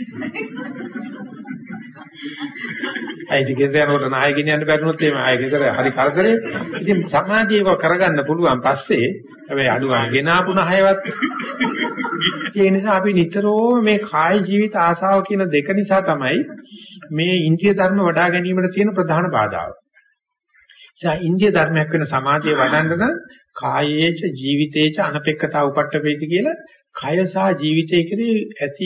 අයිතිකේ යනකොට නාය ගෙනියන්න බැරිනොත් එහෙම ආයෙකතර හරි කරදරේ. ඉතින් සමාධියව කරගන්න පුළුවන් පස්සේ හැබැයි අඩුවා ගෙනාපු නායවත් ඒ නිසා අපි නිතරම මේ කාය ජීවිත ආසාව කියන දෙක නිසා තමයි මේ ඉන්ද්‍රිය ධර්ම වඩා ගැනීමට තියෙන ප්‍රධාන බාධාව. ඒ ඉන්ද්‍රිය ධර්මයක් වෙන සමාධිය වඩන්න නම් කායේච ජීවිතේච අනපේක්ෂතාව උපට්ඨපේති කියලා කය සහ ජීවිතය කෙරෙහි ඇති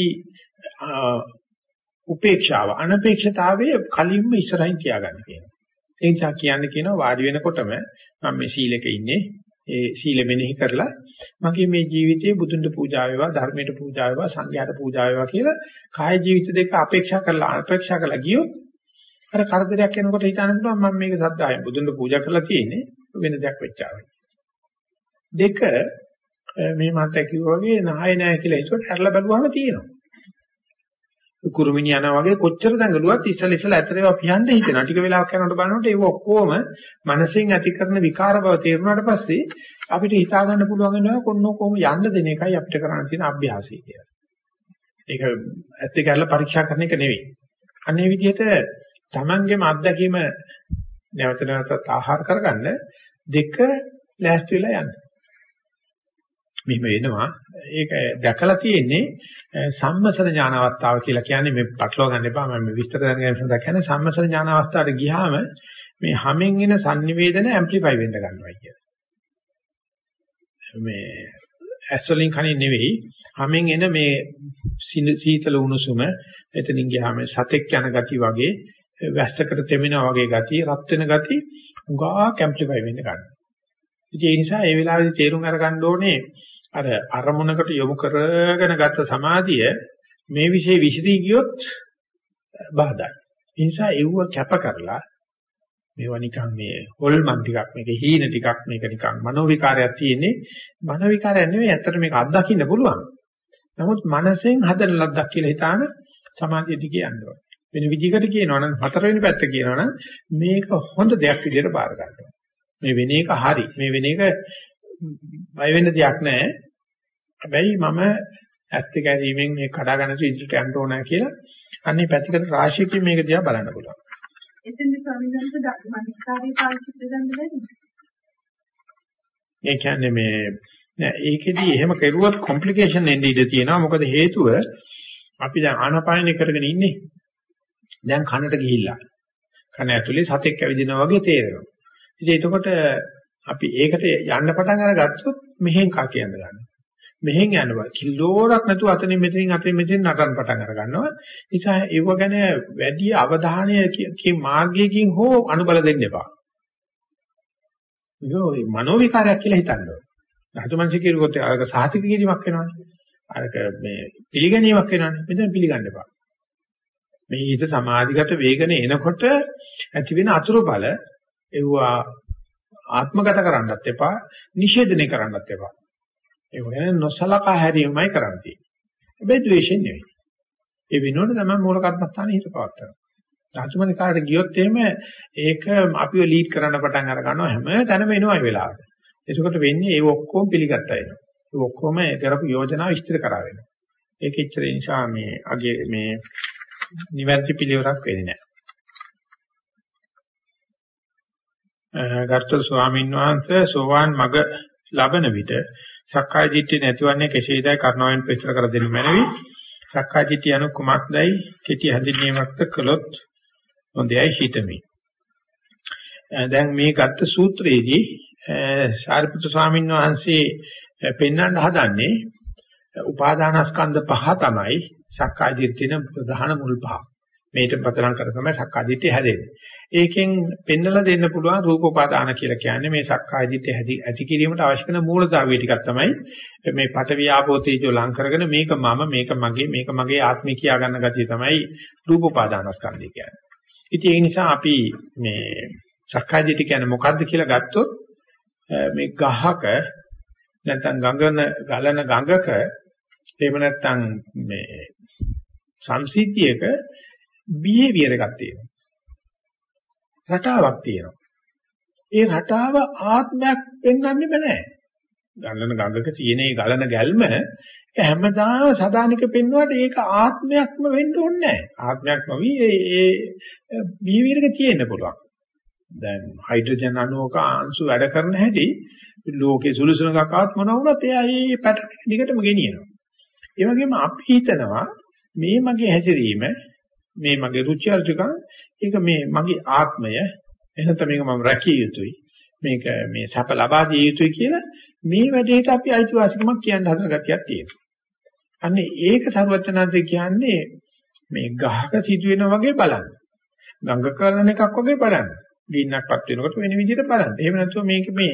උපේක්ෂාව අනපේක්ෂතාවයේ කලින්ම ඉස්සරහින් තියාගන්න කියනවා. ඒ නිසා කියන්නේ කියනවා වාඩි වෙනකොටම මම මේ සීලෙක ඉන්නේ ඒ සීල මෙනෙහි කරලා මගේ මේ ජීවිතයේ බුදුන්ට පූජා වේවා ධර්මයට පූජා වේවා සංඝයාට පූජා වේවා කියලා කාය ජීවිත දෙක අපේක්ෂා කරලා අනපේක්ෂා කරලා ගියොත් අර කරදරයක් එනකොට හිතන්න පුළුවන් මම මේක සද්දායෙන් බුදුන්ට පූජා කරලා තියෙන්නේ වෙන දෙයක් වෙච්චාවයි. දෙක මේ මාතේ කිව්වා වගේ නාය නෑ කියලා ඒකට හැරලා බැලුවාම තියෙනවා. කුරුමිනි යනවා වගේ කොච්චර දඟලුවත් ඉස්සල ඉස්සල ඇතරේවා පියන්න හිතෙනවා. ටික වෙලාවක් යනකොට බලනකොට ඒක ඔක්කොම මනසෙන් ඇති කරන විකාර බව තේරුණාට පස්සේ අපිට හිතා ගන්න පුළුවන් වෙනවා කොන්නෝ කොහොම යන්න දෙන එකයි අපිට කරන්න තියෙන අභ්‍යාසය කියලා. ඒක ඇත්ත කියලා පරීක්ෂා කරන එක නෙවෙයි. අන්නේ විදිහට Tamangeම අත්දැකීම නැවත නැවතත් ආහාර කරගන්න දෙක ලෑස්ති වෙලා යන්න. මෙහෙම වෙනවා. ඒක දැකලා තියෙන්නේ සම්මසන ඥාන අවස්ථාව කියලා කියන්නේ මේ පටලවා ගන්න එපා. මම විස්තර දැනගන්න සඳහා කියන්නේ සම්මසන ඥාන අවස්ථාවට ගියාම මේ හැමෙන් එන sannivedana amplify වෙන්න ගන්නවා කියලා. මේ ඇස්වලින් කණේ නෙවෙයි හැමෙන් එන මේ සීතල උණුසුම එතනින් ගියාම සතෙක් යන ගති වගේ වැස්සකට තෙමෙනා වගේ ගතිය රත් වෙන ගති උගා amplify වෙන්න ගන්නවා. ඉතින් ඒ නිසා ඒ වෙලාවේදී තේරුම් අරගන්න ඕනේ අර අරමුණකට යොමු කරගෙන ගත්ත සමාධිය මේ વિશે විශ්දී ගියොත් බාධායි. ඒ නිසා ඒව කැප කරලා මේවා නිකන් මේ හොල්මන් ටිකක් මේක හීන ටිකක් මේක නිකන් මනෝ විකාරයක් තියෙන්නේ මනෝ විකාරයක් නෙවෙයි ඇත්තට මේක අත්දකින්න පුළුවන්. නමුත් මනසෙන් හදන ලද්දක් කියලා හිතාන සමාධිය දිගේ යන්න ඕනේ. වෙන විදිහකට කියනවා නම් හතරවෙනි පැත්ත කියනවා නම් මේක හොඳ දෙයක් විදිහට බාර ගන්නවා. මේ වෙන එක හරි. මේ වෙන එක බය වෙන්න දෙයක් නැහැ. හැබැයි මම ඇත්ත ගැරීමෙන් මේ කඩා ගන්න ඉදිරියට යන්න ඕන කියලා අන්නේ පැතිකඩ රාශියකින් මේක දිහා බලන්න පුළුවන්. එතෙන්ද ස්වාමීන් වහන්සේ ධර්මානිකාරී පාවිච්චි කරන්න බැරිද? ඒ කියන්නේ මේ නෑ ඒකෙදි එහෙම කරුවොත් කොම්ප්ලිකේෂන් එන්නේ ඉඳී තියෙනවා. මොකද හේතුව අපි දැන් ආනාපානය කරගෙන ඉන්නේ. දැන් කනට ගිහිල්ලා. කන ඇතුලේ සතෙක් ඇවිදිනවා වගේ තේරෙනවා. ඉතින් එතකොට අපි ඒකට යන්න පටන් අරගත්තොත් මෙහෙන් කා කියන්න ගන්නවා. මෙහෙන් යනවා. කිලෝරක් නැතුව අතනින් මෙතනින් අතනින් මෙතනින් නටන්න පටන් අර ගන්නවා. නිසා ඒව ගැන වැඩි අවධානය කී මාර්ගයකින් හෝ අනුබල දෙන්න එපා. ඒක මනෝ විකාරයක් කියලා හිතන්න ඕනේ. ධාතුමනසික කිරුවොත් අරක සාහිතික කිරීමක් වෙනවනේ. අරක මේ පිළිගැනීමක් වෙනවනේ. මෙතන පිළිගන්න එපා. මේ ඊට සමාධිගත වේගන එනකොට ඇති වෙන අතුරු බල ඒවා ආත්මගත කරන්නත් එපා, නිෂේධනය කරන්නත් එපා. ඒ වගේ නොසලකා හැරීමයි කරන්න තියෙන්නේ. හැබැයි ද්වේෂයෙන් නෙවෙයි. ඒ වෙනුවට තමයි මූල කර්මස්ථානේ හිත පවත්තරන. ධාතුමනි කාට ගියොත් එහෙම ඒක අපිව ලීඩ් කරන්න පටන් අර ගන්නවා හැම තැනම එනවා ඒ වෙලාවට. ඒකට වෙන්නේ ඒ ඔක්කොම පිළිගත්තා එනවා. ඒ ඔක්කොම කරපු යෝජනාව විස්තර කරා වෙනවා. ඒක ඉච්චර නිසා මේ අගේ මේ නිවැරදි පිළිවෙලක් වෙන්නේ නැහැ. ගර්ථ ස්වාමීන් වහන්සේ සෝවාන් මග ලබන විට සක්කාය දිට්ඨිය නැතිවන්නේ කෙසේදයි කරුණාවෙන් ප්‍රචාර කර දෙනු මැනවි. සක්කාය දිට්ඨිය anu කුමක්දයි කෙටි හැඳින්වීමක් කළොත් හොඳයි හිතමි. දැන් මේ ගත්ත සූත්‍රයේදී සාරිපුත්‍ර ස්වාමීන් වහන්සේ පෙන්වන්න හදන්නේ උපාදානස්කන්ධ පහ තමයි සක්කාය දිට්ඨියන ප්‍රධාන මුල් පහ. මේක පතරම් කර තමයි සක්කායදිට්ඨිය හැදෙන්නේ. ඒකෙන් පෙන්නලා දෙන්න පුළුවන් රූපෝපාදාන කියලා කියන්නේ මේ සක්කායදිට්ඨිය ඇති කිරීමට අවශ්‍ය කරන මූලධර්මය ටිකක් තමයි මේ පඨවි ආපෝ තේජෝ ලං කරගෙන මේක මම මේක මගේ මේක මගේ ආත්මය කියා ගන්න ගතිය තමයි රූපෝපාදානස්කන්ධය කියන්නේ. ඉතින් ඒ නිසා අපි මේ සක්කායදිට්ඨිය කියන්නේ මොකද්ද කියලා ගත්තොත් මේ ගහක නැත්නම් ගඟන ගලන ගඟක එහෙම නැත්නම් මේ සංසිද්ධියක බිහේවියර් එකක් තියෙනවා. රටාවක් තියෙනවා. ඒ රටාව ආත්මයක් පෙන්වන්නේ නැහැ. ගලන ගඟක තියෙන ඒ ගලන ගැල්ම හැමදාම සදානික පෙන්වුවාට ඒක ආත්මයක්ම වෙන්න ඕනේ නැහැ. ආත්මයක් නොවි ඒ බිහේවියර් එක තියෙන්න පුළුවන්. දැන් හයිඩ්‍රජන් අණුවක අංශු වැඩ කරන හැටි ලෝකේ සුළුසුණුකක් ආවත් මොන වුණත් එයා මේ පැටර්න් දිගටම ගෙනියනවා. ඒ වගේම අපි හිතනවා මේ මගේ හැසිරීම මේ මගේ රුචි අරුචිකම් ඒක මේ මගේ ආත්මය එහෙනම් මේක මම රැකිය යුතුයි මේක මේ සැප ලබා දිය යුතුයි කියලා මේ වැඩේට අපි අයිතිවාසිකමක් කියන්න හදන ගතියක් තියෙනවා. අන්න ඒක සරුවචනාංශය කියන්නේ මේ ගහක සිදුවෙන වගේ බලන්න. ගඟ කරන එකක් වගේ බලන්න. ගින්නක්පත් වෙනකොට වෙන විදිහට බලන්න. එහෙම නැත්නම් මේක මේ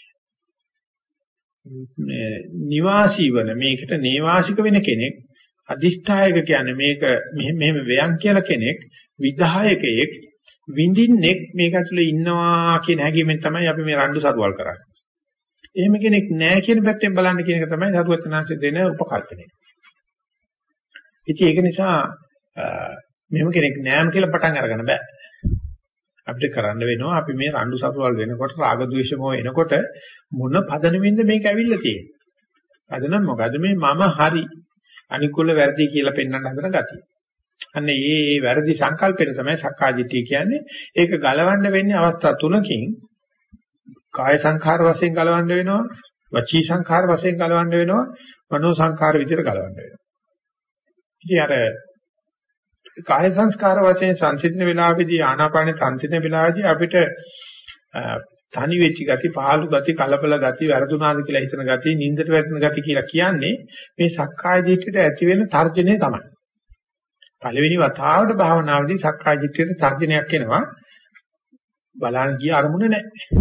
නිවාසී වන මේකට නේවාසික වෙන කෙනෙක් අදිෂ්ඨායක කියන්නේ මේක මෙහෙම මෙහෙම වයන් කියලා කෙනෙක් විධායකයෙක් විඳින්නෙක් මේක ඇතුලේ ඉන්නවා කියන හැඟීමෙන් තමයි අපි මේ රණ්ඩු සරුවල් කරන්නේ. එහෙම කෙනෙක් නැහැ කියන පැත්තෙන් බලන්න කියන එක තමයි සරුවචනාංශය දෙන උපකල්පනය. ඉතින් ඒක නිසා මෙහෙම කෙනෙක් නැහැම කියලා පටන් අරගන්න බෑ. අපිට කරන්න වෙනවා අපි මේ රණ්ඩු සරුවල් වෙනකොට රාග ద్వේෂ මොහ එනකොට මොන පදනමින්ද මේක ඇවිල්ලා තියෙන්නේ. පදනම් මොකද මේ මම හරි අනිකුල වැරදි කියලා පෙන්වන්න හදන ගතිය. අන්න ඒ ඒ වැරදි සංකල්පෙට තමයි සක්කායදිට්ඨිය කියන්නේ. ඒක ගලවන්න වෙන්නේ අවස්ථා තුනකින්. කාය සංඛාර වශයෙන් ගලවන්න වෙනවා, වචී සංඛාර වශයෙන් ගලවන්න වෙනවා, මනෝ සංඛාර විදිහට ගලවන්න වෙනවා. ඉතින් අර කාය සංස්කාර වශයෙන් සංසිඳන වෙලාවේදී ආනාපාන සංසිඳන වෙලාවේදී අපිට තනි වෙච්ච ගති, පහළු ගති, කලබල ගති, වැරදුනාද කියලා හිතන ගති, නින්දට වැටෙන ගති කියලා කියන්නේ මේ සක්කාය දිට්ඨියට ඇති වෙන තර්ජනය තමයි. පළවෙනි වතාවට භාවනාවේදී සක්කාය දිට්ඨියට තර්ජනයක් එනවා. බලන්න ගිය අරමුණ නැහැ.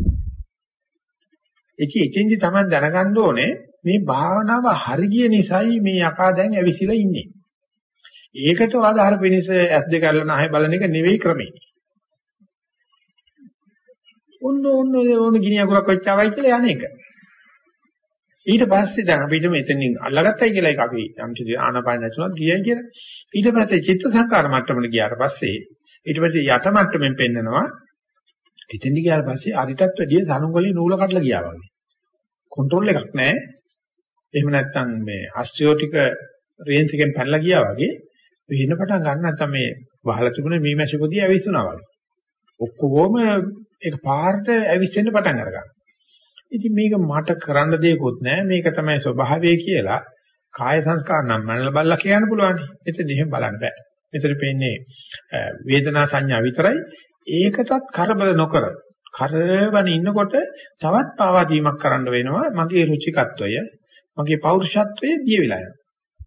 ඒක එකින්දි තමයි දැනගන්න ඕනේ මේ භාවනාව හරි ගිය නිසායි මේ යකා දැන් ඇවිසිලා ඉන්නේ. ඒකට ආධාර පිණිස ඇස් දෙක අරගෙන ආයෙ බලන එක නෙවෙයි ක්‍රමේ. ඔන්න ඔන්න ඕන ගිනි අගුරක් වෙච්චවයි කියලා යන්නේ එක. ඊට පස්සේ දැන් අපි හිතමු එතනින් අල්ලගත්තයි කියලා ඒක අපි යම් කිසි ආනාපාන නැතුණත් ගියයි කියලා. ඊට පස්සේ චිත්ත සංකාර මට්ටමට ගියාට පස්සේ ඊට පස්සේ යට මට්ටමෙන් පෙන්නනවා. එතෙන්දි ගියාට පස්සේ අරිටත් වැඩිය සනුගලේ නූල කඩලා ගියා වගේ. කන්ට්‍රෝල් එකක් නැහැ. එහෙම නැත්නම් මේ ආස්ටියෝටික රේන්ජ් එකෙන් පැනලා ගියා වගේ වෙන්න පටන් ගන්න නැත්නම් මේ වහලා තිබුණ මීමැසි පොදිය ඇවිස්සුනා වගේ. ඔක්කොම ඒක පාර්ට ඇවිස්සෙන්න පටන් අරගන්නවා. ඉතින් මේක මට කරන්න දෙයක්වත් නැහැ. මේක තමයි ස්වභාවය කියලා කාය සංස්කාර නම් මනල බල්ලා කියන්න පුළුවන්. එතන එහෙම බලන්න බෑ. මෙතන පෙන්නේ වේදනා සංඥා විතරයි. ඒකටත් කරබල නොකර කරවන ඉන්නකොට තවත් පාවා දීමක් කරන්න වෙනවා. මගේ රුචිකත්වය, මගේ පෞරුෂත්වය දිය වෙලා යනවා.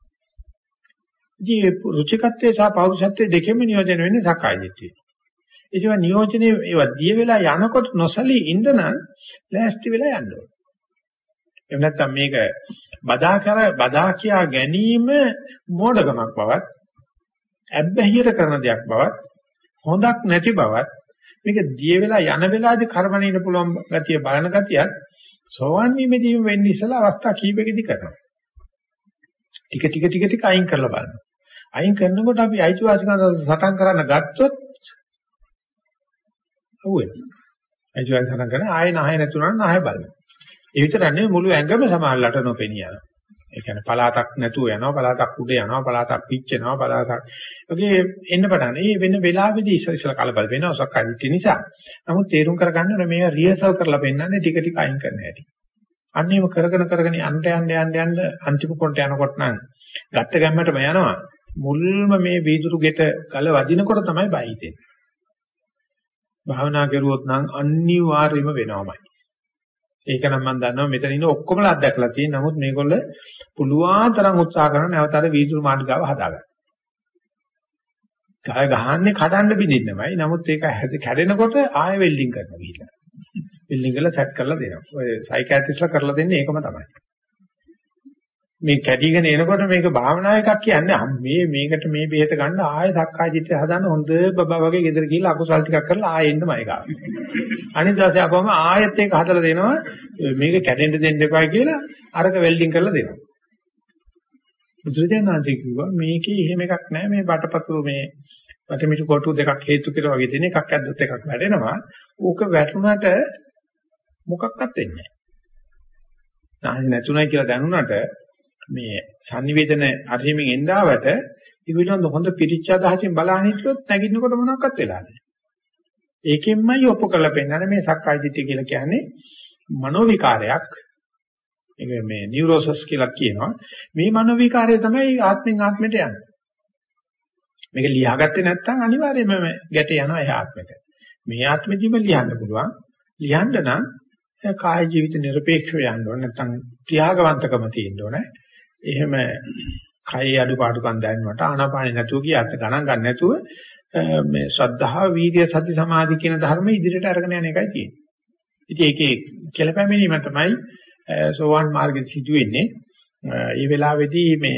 ඉතින් රුචිකත්වය සහ පෞරුෂත්වය දෙකෙන්ම නියෝජනය වෙන්නේ සක්කාය දිට්ඨිය. ඒකව නියෝජනේ ඒවා දිය වෙලා යනකොට නොසලී ඉඳන ලෑස්ති වෙලා යන්න ඕනේ. එහෙම නැත්නම් මේක බදා කර බදා කියා ගැනීම මෝඩකමක් බවත්, අබ්බැහියට කරන දෙයක් බවත්, හොඳක් නැති බවත්, මේක දිය වෙලා යන වෙලාවේදී කරබනින්න පුළුවන් ගතිය බලන ගතියත් සෝවන් වීමේදී වෙන්නේ ඉස්සලා අවස්ථා කීපෙකදී කරනවා. ටික ටික ටික ටික අයින් කරලා බලනවා. අයින් කරනකොට අපි අයිතිවාසිකම් සටන් කරන්න ගත්තොත් අවුවේ. අයිතිවාසිකම් සටන් කරන ආයෙ නැහැ නැතුණා නැහැ බලන්න. ඒ විතර නෙවෙයි මුළු ඇඟම සමානලට නොපෙනිය යනවා. ඒ කියන්නේ පලාතක් නැතුව යනවා, පලාතක් උඩ යනවා, පලාතක් පිච්චෙනවා, පලාතක් වගේ එන්න පටන්. මේ වෙන වෙලාවෙදී ඉස්සර ඉස්සර කලබල වෙනවා සක්කායදිට්ඨිය නිසා. නමුත් තේරුම් කරගන්න ඕනේ මේක රිහර්සල් කරලා පෙන්නන්නේ ටික ටික අයින් කරන්න හැටි. අන්න ඒව කරගෙන කරගෙන යන්න යන්න යන්න යන්න අන්තිම කොට යනකොට නම් ගත්ත ගැම්මටම යනවා. මුල්ම මේ වීදුරු ගෙට ගල වදිනකොට තමයි බය හිතෙන්නේ. භාවනා කරුවොත් නම් අනිවාර්යයෙන්ම වෙනවමයි. ඒක නම් මම දන්නවා මෙතන ඉන්න ඔක්කොමලා අත්දැකලා තියෙන. නමුත් මේගොල්ල පුළුවන් තරම් උත්සාහ කරන නැවත අර වීදුරු මාර්ගාව හදාගන්න. ගහ ගහන්නේ කඩන්න බින්දින්නමයි. නමුත් ඒක කැඩෙනකොට ආයෙ වෙල්ඩින් කරනවා කියලා. වෙල්ඩින් කරලා සෙට් කරලා දෙනවා. ඔය සයිකියාට්‍රිස්ලා කරලා දෙන්නේ ඒකම තමයි. මේ කැඩීගෙන එනකොට මේක භාවනා එකක් කියන්නේ මේ මේකට මේ බෙහෙත ගන්න ආයෙ සක්කාය දිට්ඨිය හදන්න හොඳ බබා වගේ ගෙදර ගිහලා අකුසල් ටිකක් කරලා ආයෙ එන්නමයි ගාව. අනිත් දවසේ අපවම ආයෙත් ඒක හදලා දෙනවා මේක කැඩෙන්න දෙන්න එපා කියලා අරක වෙල්ඩින් කරලා දෙනවා. බුදුරජාණන්සේ කිව්වා මේකේ එහෙම එකක් නැහැ මේ බටපතුරු මේ වටමිටු කොටු දෙකක් හේතු කියලා වගේ තියෙන එකක් ඇද්දොත් එකක් වැඩෙනවා. ඕක වැටුණාට මොකක්වත් වෙන්නේ නැහැ. නැතුණයි කියලා දැනුණාට මේ sannivedana අරීමෙන් එන්දාවට ඉවිලොන්ද හොඳ පිරිච්ච අදහසින් බලන්න හිටියොත් නැගිටිනකොට මොනවක්වත් වෙලා නැහැ. ඒකෙන්මයි ඔප්පු කරලා පෙන්නන්නේ මේ සක්කාය දිට්ඨිය කියලා කියන්නේ මනෝ විකාරයක්. ඒක මේ නියුරෝසස් කියලා කියනවා. මේ මනෝ විකාරය තමයි ආත්මෙන් ආත්මයට යන්නේ. මේක ලියාගත්තේ නැත්නම් අනිවාර්යයෙන්ම ගැටේ යනවා ඒ ආත්මෙට. මේ ආත්මෙදිම ලියන්න පුළුවන්. ලියන්න නම් කාය ජීවිත නිර්පේක්ෂව යන්න ඕනේ. නැත්නම් ත්‍යාගවන්තකම තියෙන්න ඕනේ. එහෙම කයි අඩුපාඩුකම් දැනනකොට ආනාපානෙ නැතුව ගියත් ගණන් ගන්න නැතුව මේ ශ්‍රද්ධාව, වීර්ය, සති, සමාධි කියන ධර්ම ඉදිරියට අරගෙන යන එකයි තියෙන්නේ. ඉතින් ඒකේ කෙලපැමිණීම තමයි සෝවාන් මාර්ගෙට සිදු වෙන්නේ. මේ වෙලාවේදී මේ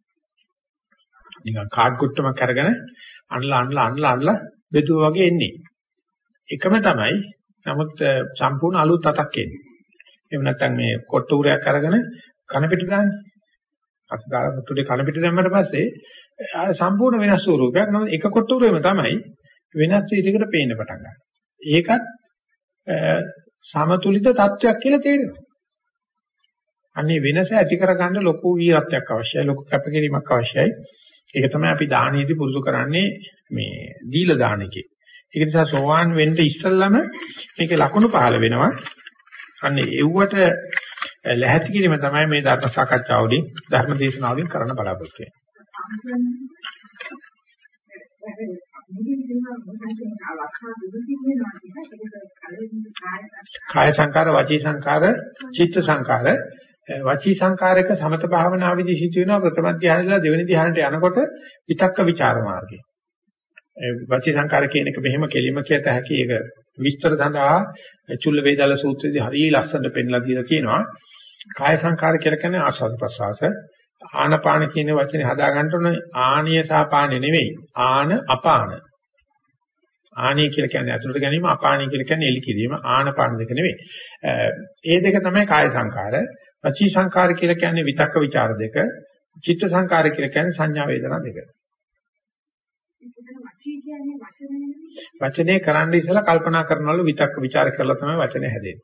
නිකන් කාඩ් කුට්ටමක් අරගෙන අන්ලා අන්ලා අන්ලා අන්ලා බෙදුවා වගේ එන්නේ. එකම තමයි. නමුත් සම්පූර්ණ අලුත් අතක් එන්නේ. එහෙම නැත්නම් මේ කොට්ට උරයක් අරගෙන කන පිට දාන්නේ. අස්දාර මුතුලේ කන පිට දැම්මට පස්සේ ආ සම්පූර්ණ වෙනස් ස්වරූපයක්. නමුත් එක කොට්ට උරේම තමයි වෙනස් විදිහකට පේන්න පටන් ගන්න. ඒකත් සමතුලිත තත්වයක් කියලා තේරෙනවා. අනේ වෙනස ඇති කරගන්න ලොකු වීරත්වයක් අවශ්‍යයි, ලොකු කැපකිරීමක් අවශ්‍යයි. ඒක තමයි අපි දානෙදී පුරුදු කරන්නේ මේ දීලා දාන එකේ. ඒක නිසා සෝවාන් වෙන්න ඉස්සෙල්ලම මේකේ ලකුණු පහළ වෙනවා. අන්න ඒවට ලැහැත්ති කිරීම තමයි මේ ධර්ම සාකච්ඡාවලින් ධර්ම දේශනාවලින් කරන්න බලාපොරොත්තු වෙන්නේ. කාය සංකාර, වචී සංකාර, චිත්ත සංකාර. වචී සංකාරයක සමත භාවනාවේදී සිදු වෙනවා ප්‍රථම ධ්‍යානදලා දෙවෙනි ධ්‍යානට යනකොට විතක්ක ਵਿਚාර මාර්ගය. වචී සංකාර කියන එක මෙහෙම කෙලිම කියත හැකි ඒක විස්තර සඳහා චුල්ල වේදාල සූත්‍රයේදී හරිය ලස්සනට පෙන්නලා දීලා තියෙනවා. කාය සංකාර කියලා කියන්නේ ආස්වාද ප්‍රසආස. ආනපාන කියන වචනේ හදා ගන්න ඕනේ ආනිය සහ පාණය නෙවෙයි. ආන අපාන. ආනිය කියලා කියන්නේ අතුලට ගැනීම, අපානිය කියලා කියන්නේ එලි කිරීම. ආනපාන දෙක නෙවෙයි. ඒ දෙක තමයි කාය සංකාර. වචී සංකාර කියලා කියන්නේ විතක්ක ਵਿਚාර දෙක. චිත්ත සංකාර කියලා කියන්නේ සංඥා වේදනා දෙක. වචනේ කරන්න ඉස්සලා කල්පනා කරනවලු විතක්ක ਵਿਚාර කරලා තමයි වචනේ හැදෙන්නේ.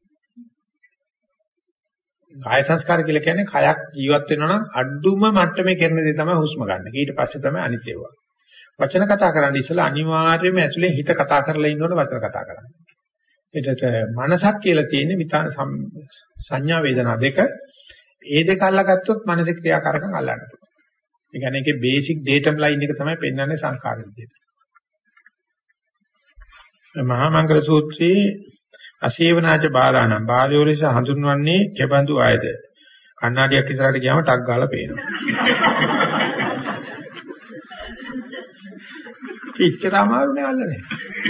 කාය සංස්කාර කියලා කියන්නේ කයක් ජීවත් වෙනවා නම් අඩුම මට්ටමේ කරන දේ තමයි හුස්ම ගන්න. ඊට පස්සේ තමයි අනිත් ඒවා. වචන කතා කරන්න ඉස්සලා අනිවාර්යයෙන්ම ඇතුලේ හිත කතා කරලා ඉන්නවනේ වචන කතා කරන්නේ. ඒකට මනසක් කියලා තියෙන්නේ විතර සංඥා වේදනා දෙක. ඒ දෙක අල්ලගත්තොත් මනසේ ක්‍රියාකාරකම් අල්ලන්න පුළුවන්. ඒ කියන්නේ ඒකේ බේසික් ඩේටම් ලයින් එක තමයි පෙන්වන්නේ සංකාර විදියට. මහා මංගල සූත්‍රයේ අසේවනාච බාලානම් බාලයෝ ලෙස හඳුන්වන්නේ කෙබඳු ආයද? කණ්ණාඩියක් ඉස්සරහට ගියාම ටක් ගාලා පේනවා. ඉච්චර අමාරු නෑ අල්ලන්නේ.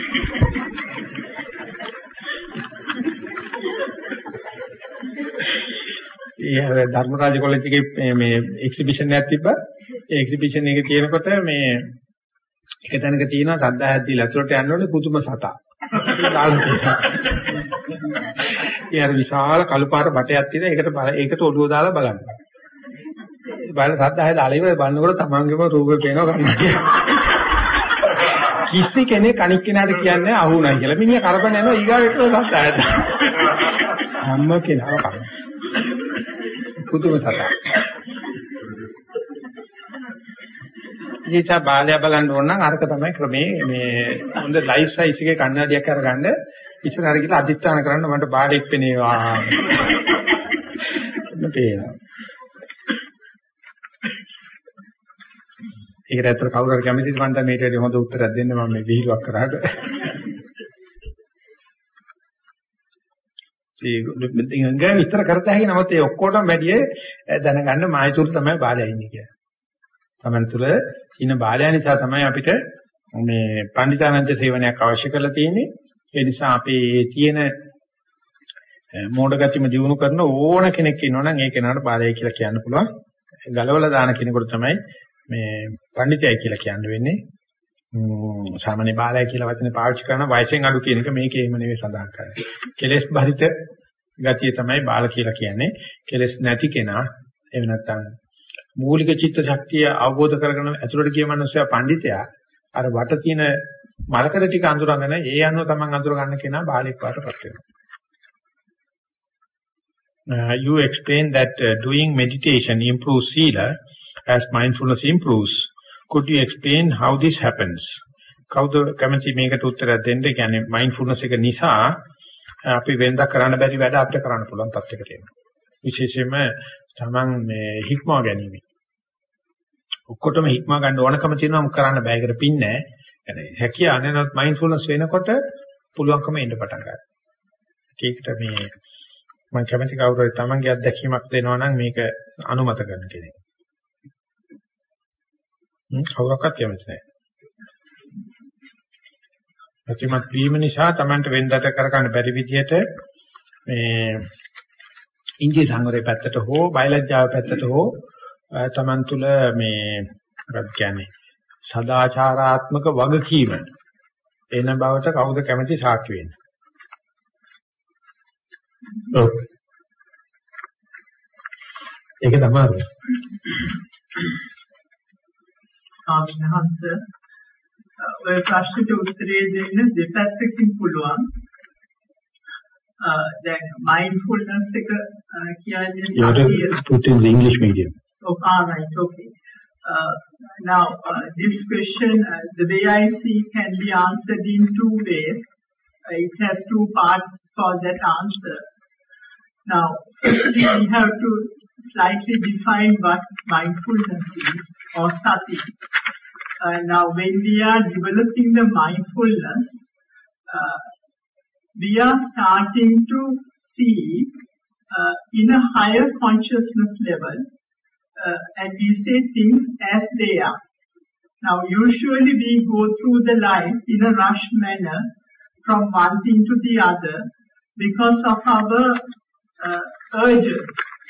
ඒ ධර්මරාජ කොලෙජ් එකේ මේ එක්සිබිෂන් එකක් තිබ්බා. ඒ එක්සිබිෂන් එකේ තියෙනකොට මේ එක තැනක තියෙනවා සද්දායක් දීලා ඇතුළට යන්න ඕනේ පුදුම සතා. ඒ අර විශාල කළු පාට බටයක් තියෙන ඒකට ඒකට ඔළුව දාලා බලන්න. බලන සද්දාය දාලා ඉවර බලනකොට තමන්ගේම රූපේ පේනවා කන්නඩිය. කිසි කෙනෙක් අනික් කෙනාට කියන්නේ අහුණයි කියලා. මිනිහා කරපන යනවා ඊගාවට සද්දායට. හැම කෙනාම කරනවා. පුදුම සතා. ඉතින් බාලය බලන්න ඕන නම් අරක තමයි ක්‍රමේ මේ හොඳ ලයිෆ් සයිස් එකේ කන්නඩියක් අරගන්න ඉස්සරහට ගිහලා අධිෂ්ඨාන කරන්න මට බාලෙක් පෙනේවා. මේවා. ඒකට ඇත්තට කවුරු හරි කැමතිද මන්ට මේට වැඩි හොඳ උත්තරයක් දෙන්න මම මේ විහිළුවක් කරාට. ඒ ගිහින් විස්තර කරත හැකි නමුත් ඒ ඔක්කොටම වැඩි දැනගන්න මායතුරු තමයි බාලයා ඉන්නේ කියලා. තමන් තුළ ඉන්න බාලයා නිසා තමයි අපිට මේ පණ්ඩිතානන්ද සේවනයක් අවශ්‍ය කරලා තියෙන්නේ. ඒ නිසා අපේ තියෙන මෝඩ ගතියම දිනු කරන ඕන කෙනෙක් ඉන්නවනම් ඒ කෙනාට බාලය කියලා කියන්න පුළුවන්. ගලවලා දාන කෙනෙකුට තමයි මේ පණ්ඩිතයයි කියලා කියන්න වෙන්නේ. සාමාන්‍ය බාලය කියලා වචනේ පාවිච්චි කරන වයසෙන් අඩු කියන එක මේකේ එහෙම නෙවෙයි සඳහන් කරන්නේ. කෙලෙස් බරිත ගතිය තමයි බාල කියලා කියන්නේ. කෙලෙස් නැති කෙනා එහෙම නැත්නම් මූලික චිත්ත ශක්තිය අවබෝධ කරගෙන ඇතුළට ගිය මනුස්සයා පඬිතයා අර වට තියෙන මලකඩ ටික අඳුරගෙන ඒ අනුව තමන් අඳුර ගන්න කෙනා බාලෙක් වඩටපත් වෙනවා. Uh, you explained that uh, doing meditation improves sila as mindfulness improves. Could you explain how this happens? කවුද කැමති මේකට උත්තරයක් දෙන්න? ඒ කියන්නේ mindfulness එක නිසා අපි වෙනදා කරන්න බැරි වැඩ අපිට කරන්න පුළුවන් තත්යකට එනවා. විශේෂයෙන්ම තමන් මේ හික්මව ගැනීම. ඔක්කොටම හික්මව ගන්න ඕනකම තියෙනවා මොක කරන්න බෑ ඒකට පින් නැහැ. يعني හැකියාව නැනොත් mindfulness වෙනකොට පුළුවන්කම එන්න පටන් ගන්නවා. ඒකට මේ මම කැමති කවුරු හරි තමන්ගේ අත්දැකීමක් දෙනවා නම් මේක අනුමත කරන කෙනෙක්. හ්ම් කවුරක්වත් කැමති නැහැ. ප්‍රතිමත් වීම නිසා තමන්ට වෙන්දට කරගන්න බැරි විදිහට මේ ඉන්දිය සංවරයේ පැත්තට හෝ බයලජ්ජාව පැත්තට හෝ තමන් තුළ මේ මොකක්ද කියන්නේ සදාචාරාත්මක වගකීම එන බවට කවුද කැමති සාක්ෂි වෙන්න? ඔව්. ඒක තමයි. ආත්මහත් ඔය ප්‍රශ්නෙට උත්තරේ දෙන්න දෙපැත්තකින් පුළුවන්. දැන් mindfulness එක කියන්නේ you have to put in the English medium. Oh, all right, okay. Uh, now, uh, this question, uh, the way I see, can be answered in two ways. Uh, it has two parts for that answer. Now, firstly, we have to slightly define what mindfulness is, or sati. Uh, now, when we are developing the mindfulness, uh, we are starting to see uh, in a higher consciousness level, uh, and we say things as they are. Now, usually we go through the life in a rush manner from one thing to the other because of our uh, urges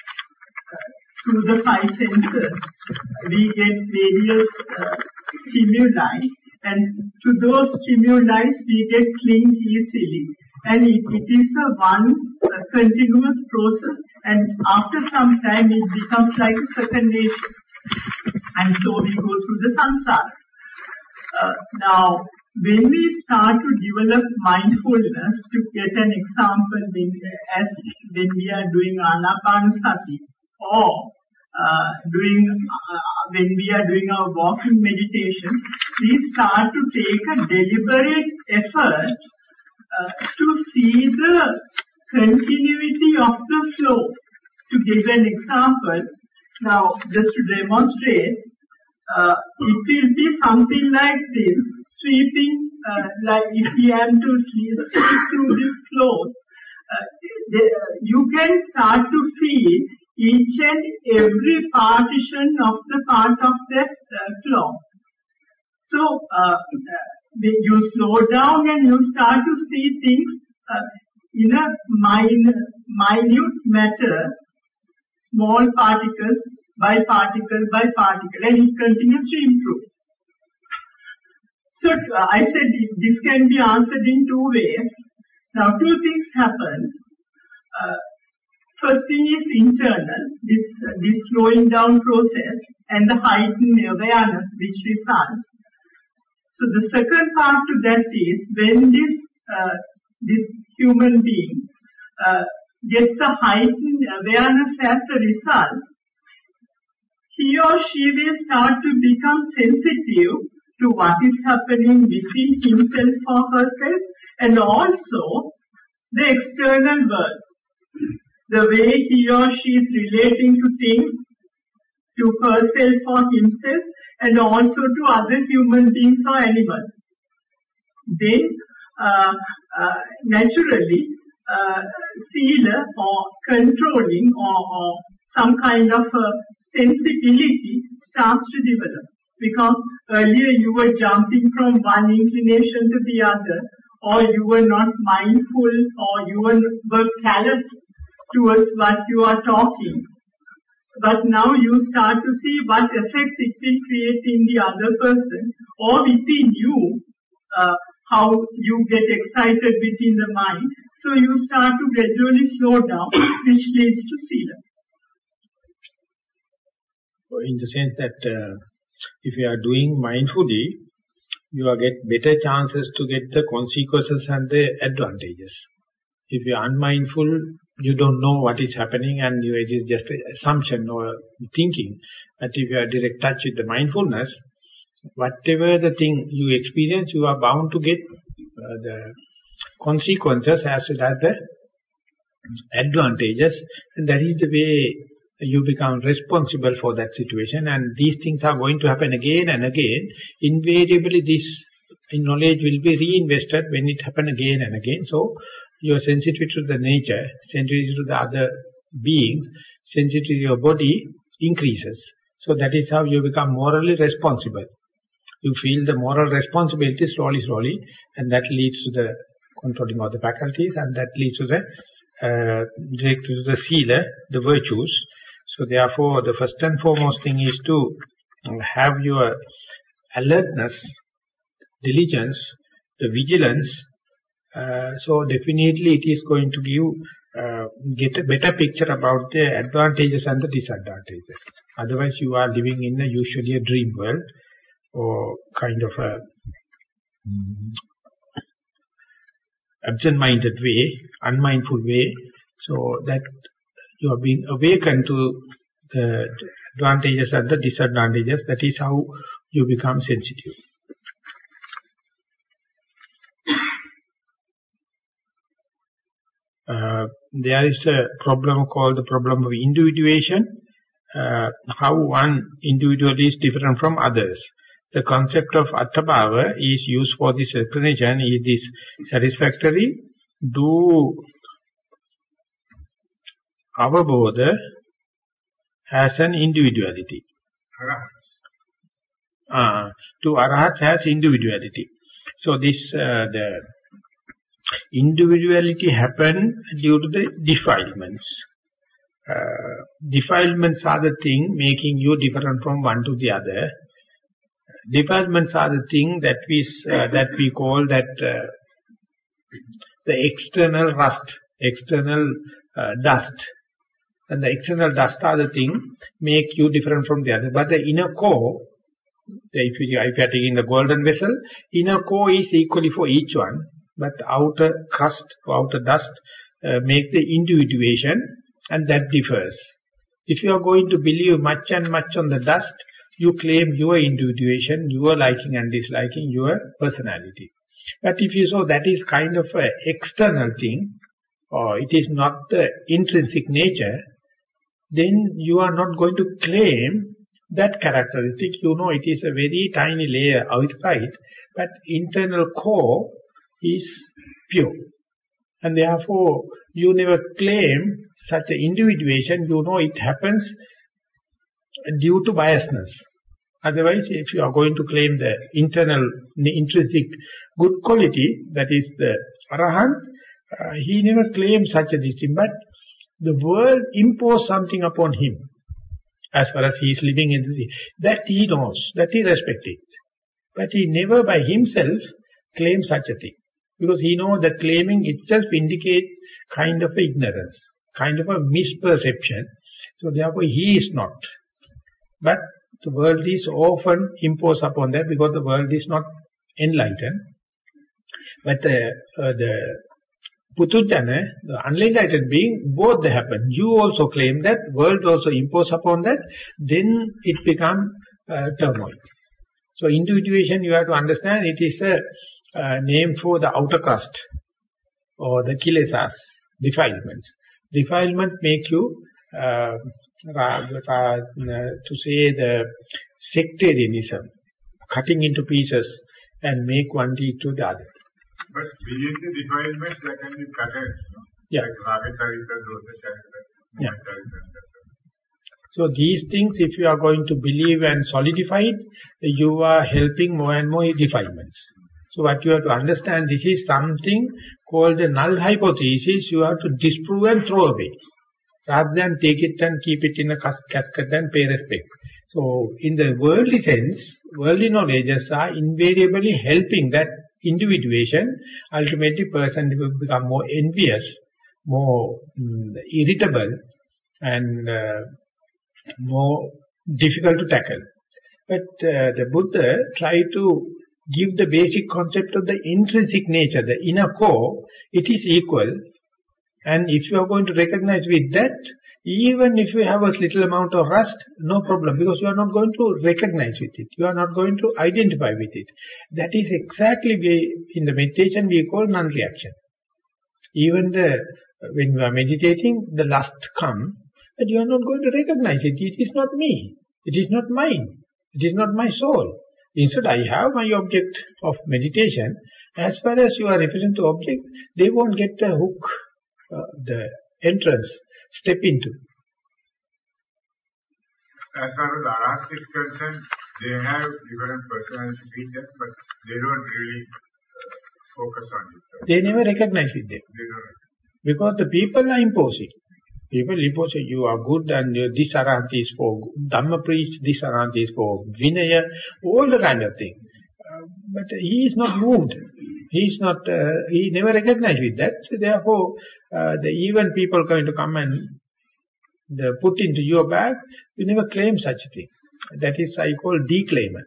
uh, through the five senses. We get various uh, stimuli, and to those stimuli we get cling easily. And it, it is a one uh, continuous process, and after some time it becomes like a second nature. And so we go through the samsara. Uh, now, when we start to develop mindfulness, to get an example, when, as when we are doing anapanasati, or uh, doing uh, when we are doing our walking meditation, we start to take a deliberate effort Uh, to see the continuity of the flow. To give an example, now just to demonstrate, uh, it will be something like this, sweeping, uh, like if we am to sweep through this flow, uh, the, you can start to feel each and every partition of the part of that uh, flow. So, uh, you slow down and you start to see things uh, in a minor, minute matter, small particles by particle by particle, and it continues to improve. So uh, I said this can be answered in two ways. Now two things happen. Uh, first thing is internal, this, uh, this slowing down process and the heightened awareness which results. So the second part to that is when this uh, this human being uh, gets a heightened awareness as a result, he or she will start to become sensitive to what is happening within himself or herself, and also the external world. The way he or she is relating to things, to herself or himself, and also to other human beings or animals. Then, uh, uh, naturally, uh, sila or controlling or, or some kind of uh, sensibility starts to develop. Because earlier you were jumping from one inclination to the other, or you were not mindful, or you were, were callous towards what you are talking. But now you start to see what effect it will create in the other person, or within you, uh, how you get excited within the mind. So you start to gradually slow down, which leads to sila. In the sense that uh, if you are doing mindfully, you will get better chances to get the consequences and the advantages. If you are unmindful, you don't know what is happening and you, it is just an assumption or thinking. But if you are direct touch with the mindfulness, whatever the thing you experience, you are bound to get uh, the consequences as well as the advantages, and that is the way you become responsible for that situation, and these things are going to happen again and again. Invariably this knowledge will be reinvested when it happens again and again. So your sensitivity to the nature, sensitivity to the other beings, sensitivity to your body increases. So that is how you become morally responsible. You feel the moral responsibility slowly, slowly, and that leads to the controlling of the faculties, and that leads to the uh, direct to the sila, the virtues. So therefore, the first and foremost thing is to have your alertness, diligence, the vigilance. Uh, so definitely it is going to give, uh, get a better picture about the advantages and the disadvantages. Otherwise you are living in a usually a dream world, or kind of a mm, absent-minded way, unmindful way, so that you are being awakened to the advantages and the disadvantages. That is how you become sensitive. Uh, there is a problem called the problem of individuation, uh, how one individual is different from others. The concept of Attabhava is used for this explanation. Is this satisfactory? Do Avabodha has an individuality. Uh, to Arahat has individuality. So this, uh, the individuality happen due to the defilements. Uh, defilements are the thing making you different from one to the other. Defilements are the thing that we uh, that we call that uh, the external rust, external uh, dust, and the external dust are the thing make you different from the other. But the inner core, if you, if you are taking the golden vessel, inner core is equally for each one, but outer crust, outer dust uh, make the individuation, and that differs. If you are going to believe much and much on the dust, you claim your individuation, your liking and disliking, your personality. But if you saw that is kind of an external thing, or it is not the intrinsic nature, then you are not going to claim that characteristic. You know it is a very tiny layer outside, but internal core is pure. And therefore, you never claim such an individuation. You know it happens due to biasness. Otherwise, if you are going to claim the internal, the intrinsic good quality, that is the Arahant, uh, he never claimed such a thing, but the world imposed something upon him, as far as he is living in the sea. That he knows, that he respects it. But he never by himself claims such a thing, because he knows that claiming itself indicates kind of ignorance, kind of a misperception. So therefore he is not. But the world is often imposed upon that because the world is not enlightened. But uh, uh, the Putujjana, the unenlightened being, both they happen. You also claim that, world also impose upon that, then it becomes uh, turmoil. So individuation, you have to understand, it is a uh, name for the outer crust or the kilesas, defilements. Defilement make you uh, to say the sectarianism, cutting into pieces and make one deed to the other. But within the defilement, there can be patterns, no? Yeah. Like Raga Charita, Dosa Charita, Yeah. Charita. So these things, if you are going to believe and solidify it, you are helping more and more defilements. So what you have to understand, this is something called the null hypothesis. You have to disprove and throw away, rather than take it and keep it in a casket and pay respect. So in the worldly sense, worldly knowledges are invariably helping that individuation. Ultimately, person will become more envious, more mm, irritable, and uh, more difficult to tackle. But uh, the Buddha tried to give the basic concept of the intrinsic nature, the inner core. It is equal, and if you are going to recognize with that, even if you have a little amount of rust, no problem, because you are not going to recognize with it. You are not going to identify with it. That is exactly we, in the meditation we call non-reaction. Even the when you are meditating, the lust comes, but you are not going to recognize it. It is not me. It is not mine. It is not my soul. Instead, I have my object of meditation. As far as you are referring to object, they won't get the hook, uh, the entrance, step into. As far as Arahant is concerned, they have different personality features, but they don't really uh, focus on it. They never recognize it then. They don't. Because the people are imposing. People impose, you are good and this Arahant is for Dhamma preach, this Arahant is for Vinaya, all the kind of thing. Uh, but he is not moved. He is not, uh, he never recognized with that. So therefore, uh, the even people going to come and the put into your bag, you never claim such a thing. That is, I call declaimer.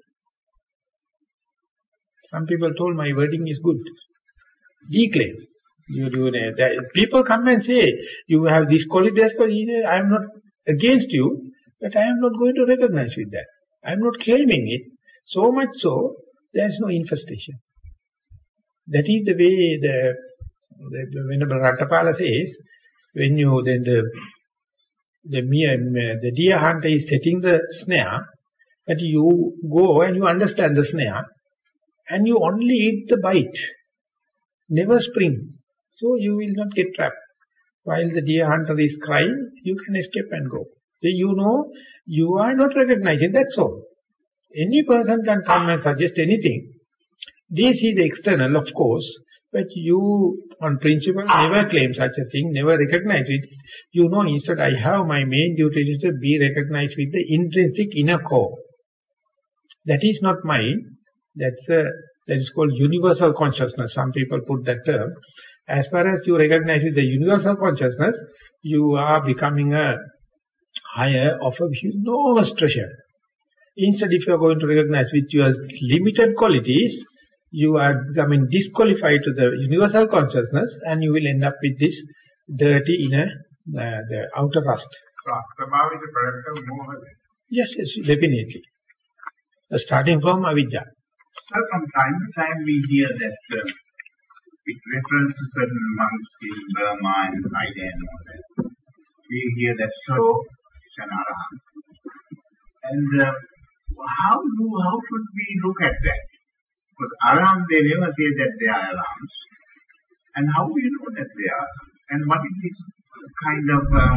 Some people told my wording is good. Declaim. You do that. People come and say, you have this quality, this quality. I am not against you, but I am not going to recognize with that. I am not claiming it. So much so, there is no infestation. That is the way the, the, the Venerable Rattapala says, when you, then the, the, the deer hunter is setting the snare, but you go and you understand the snare, and you only eat the bite, never spring. So you will not get trapped. While the deer hunter is crying, you can escape and go. So you know, you are not recognizing, that's all. Any person can come and suggest anything. They see the external, of course, but you, on principle, never claim such a thing, never recognize it. You know, instead I have my main duty is to be recognized with the intrinsic inner core. That is not mine. That's a, that is called universal consciousness. Some people put that term. As far as you recognize with the universal consciousness, you are becoming a higher of a enormous treasure. Instead, if you are going to recognize with your limited qualities, you are becoming disqualified to the universal consciousness, and you will end up with this dirty inner, uh, the outer rust. So, Astabhava is a product of moha. Yes, yes, definitely. Uh, starting from avidya. Sir, from time to time we hear that uh, it refers to certain monks in Burma and Thailand and all that. We hear that so is an Arahant. And uh, how do how should we look at that? Because Arahant, they never say that they are Arahants. And how do you know that they are? And what is this kind of um,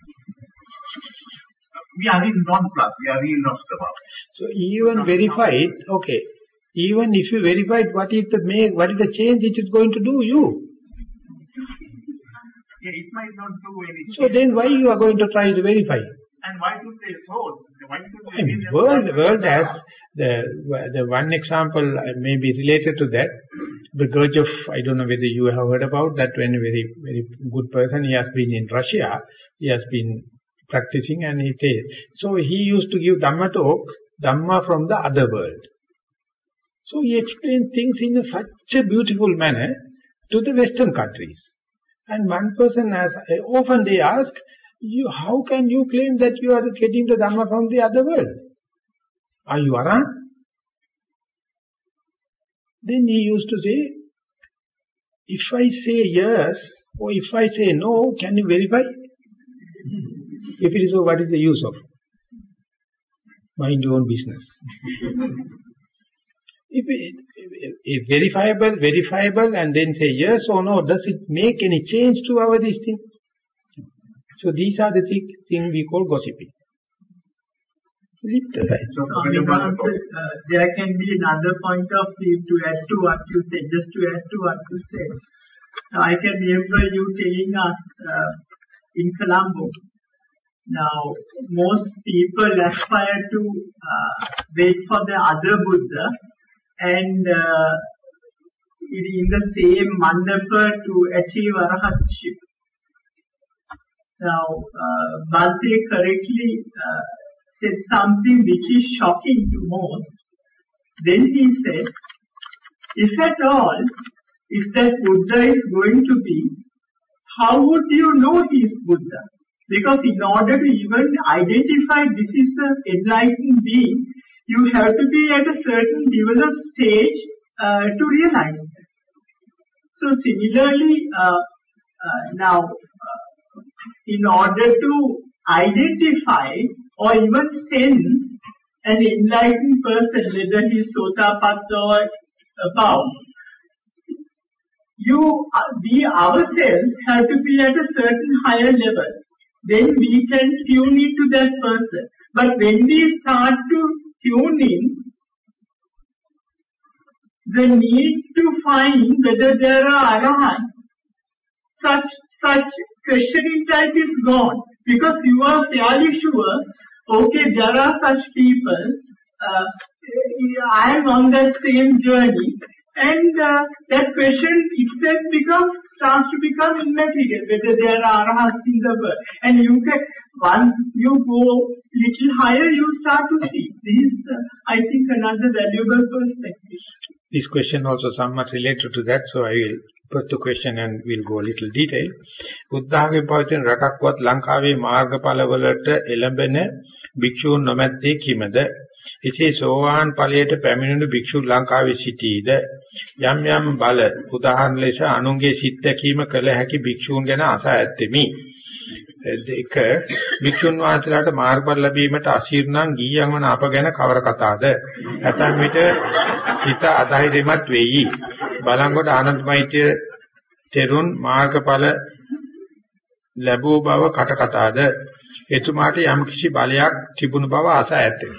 we are in non-plus, we are really lost about. So even verified, okay. Even if you verify what is the make, what is the change it is going to do you? Yeah, it might not do anything. So then why you are going to try to verify? And why should they so? Why should they I mean, world, world has the the one example may be related to that. The Gurdjieff, I don't know whether you have heard about that. When a very very good person, he has been in Russia, he has been practicing, and he says so. He used to give Dhamma talk, Dhamma from the other world. So he explained things in a, such a beautiful manner to the Western countries. And one person has, often they ask, you, how can you claim that you are getting the Dhamma from the other world? Are you Arahant? Then he used to say, if I say yes, or if I say no, can you verify? If it is so, what is the use of? Mind your own business. If, it, if verifiable, verifiable, and then say yes or no, does it make any change to our this thing? So these are the things thing we call gossiping. Lift the size. So, I mean, uh, there can be another point of view to add to what you said, just to add to what you said. I can remember you telling us uh, in Colombo. Now, most people aspire to uh, wait for the other Buddha and uh, in the same mandapa to achieve arahatship. Now, uh, Bhante correctly uh, said something which is shocking to most. Then he said, if at all, if that Buddha is going to be, how would you know he is Buddha? Because in order to even identify this is an enlightened being, you have to be at a certain developed stage uh, to realize that. So similarly, uh, uh, now, uh, in order to identify or even sense an enlightened person, whether he is Sotapatta or above, you, uh, we ourselves have to be at a certain higher level. Then we can tune into that person. But when we start to tune in, the need to find whether there are arahants, such such questioning type is gone. Because you are fairly sure, okay, there are such people, uh, I am on that same journey, and uh, that question itself becomes, starts to become immaterial, whether there are arahants in the world. And you can, once you go little higher, you start to see. This is, uh, I think, another valuable perspective. This question also somewhat related to that, so I will put the question and we'll go a little detail. බුද්ධාගමේ පවතින රටක්වත් ලංකාවේ මාර්ගඵලවලට එළඹෙන භික්ෂූන් නොමැත්තේ කිමද? එසේ සෝවාන් ඵලයට පැමිණෙන භික්ෂූන් ලංකාවේ සිටීද? යම් යම් බල උදාහරණ ලෙස අනුන්ගේ සිත් දැකීම කළ හැකි භික්ෂූන් ගැන අසා ඇත්තෙමි. දෙක භික්ෂුන් වහන්සේලාට මාර්ගඵල ලැබීමට අසීරු නම් ගියන් වන අප ගැන කවර කතාද? ඇතැම් විට හිත අධෛර්යමත් වෙයි. බලංගොඩ ආනන්දමෛත්‍ය තෙරුන් මාර්ගඵල ලැබූ බව කට කතාද? එතුමාට යම් කිසි බලයක් තිබුණු බව ආසා ඇත්තේ.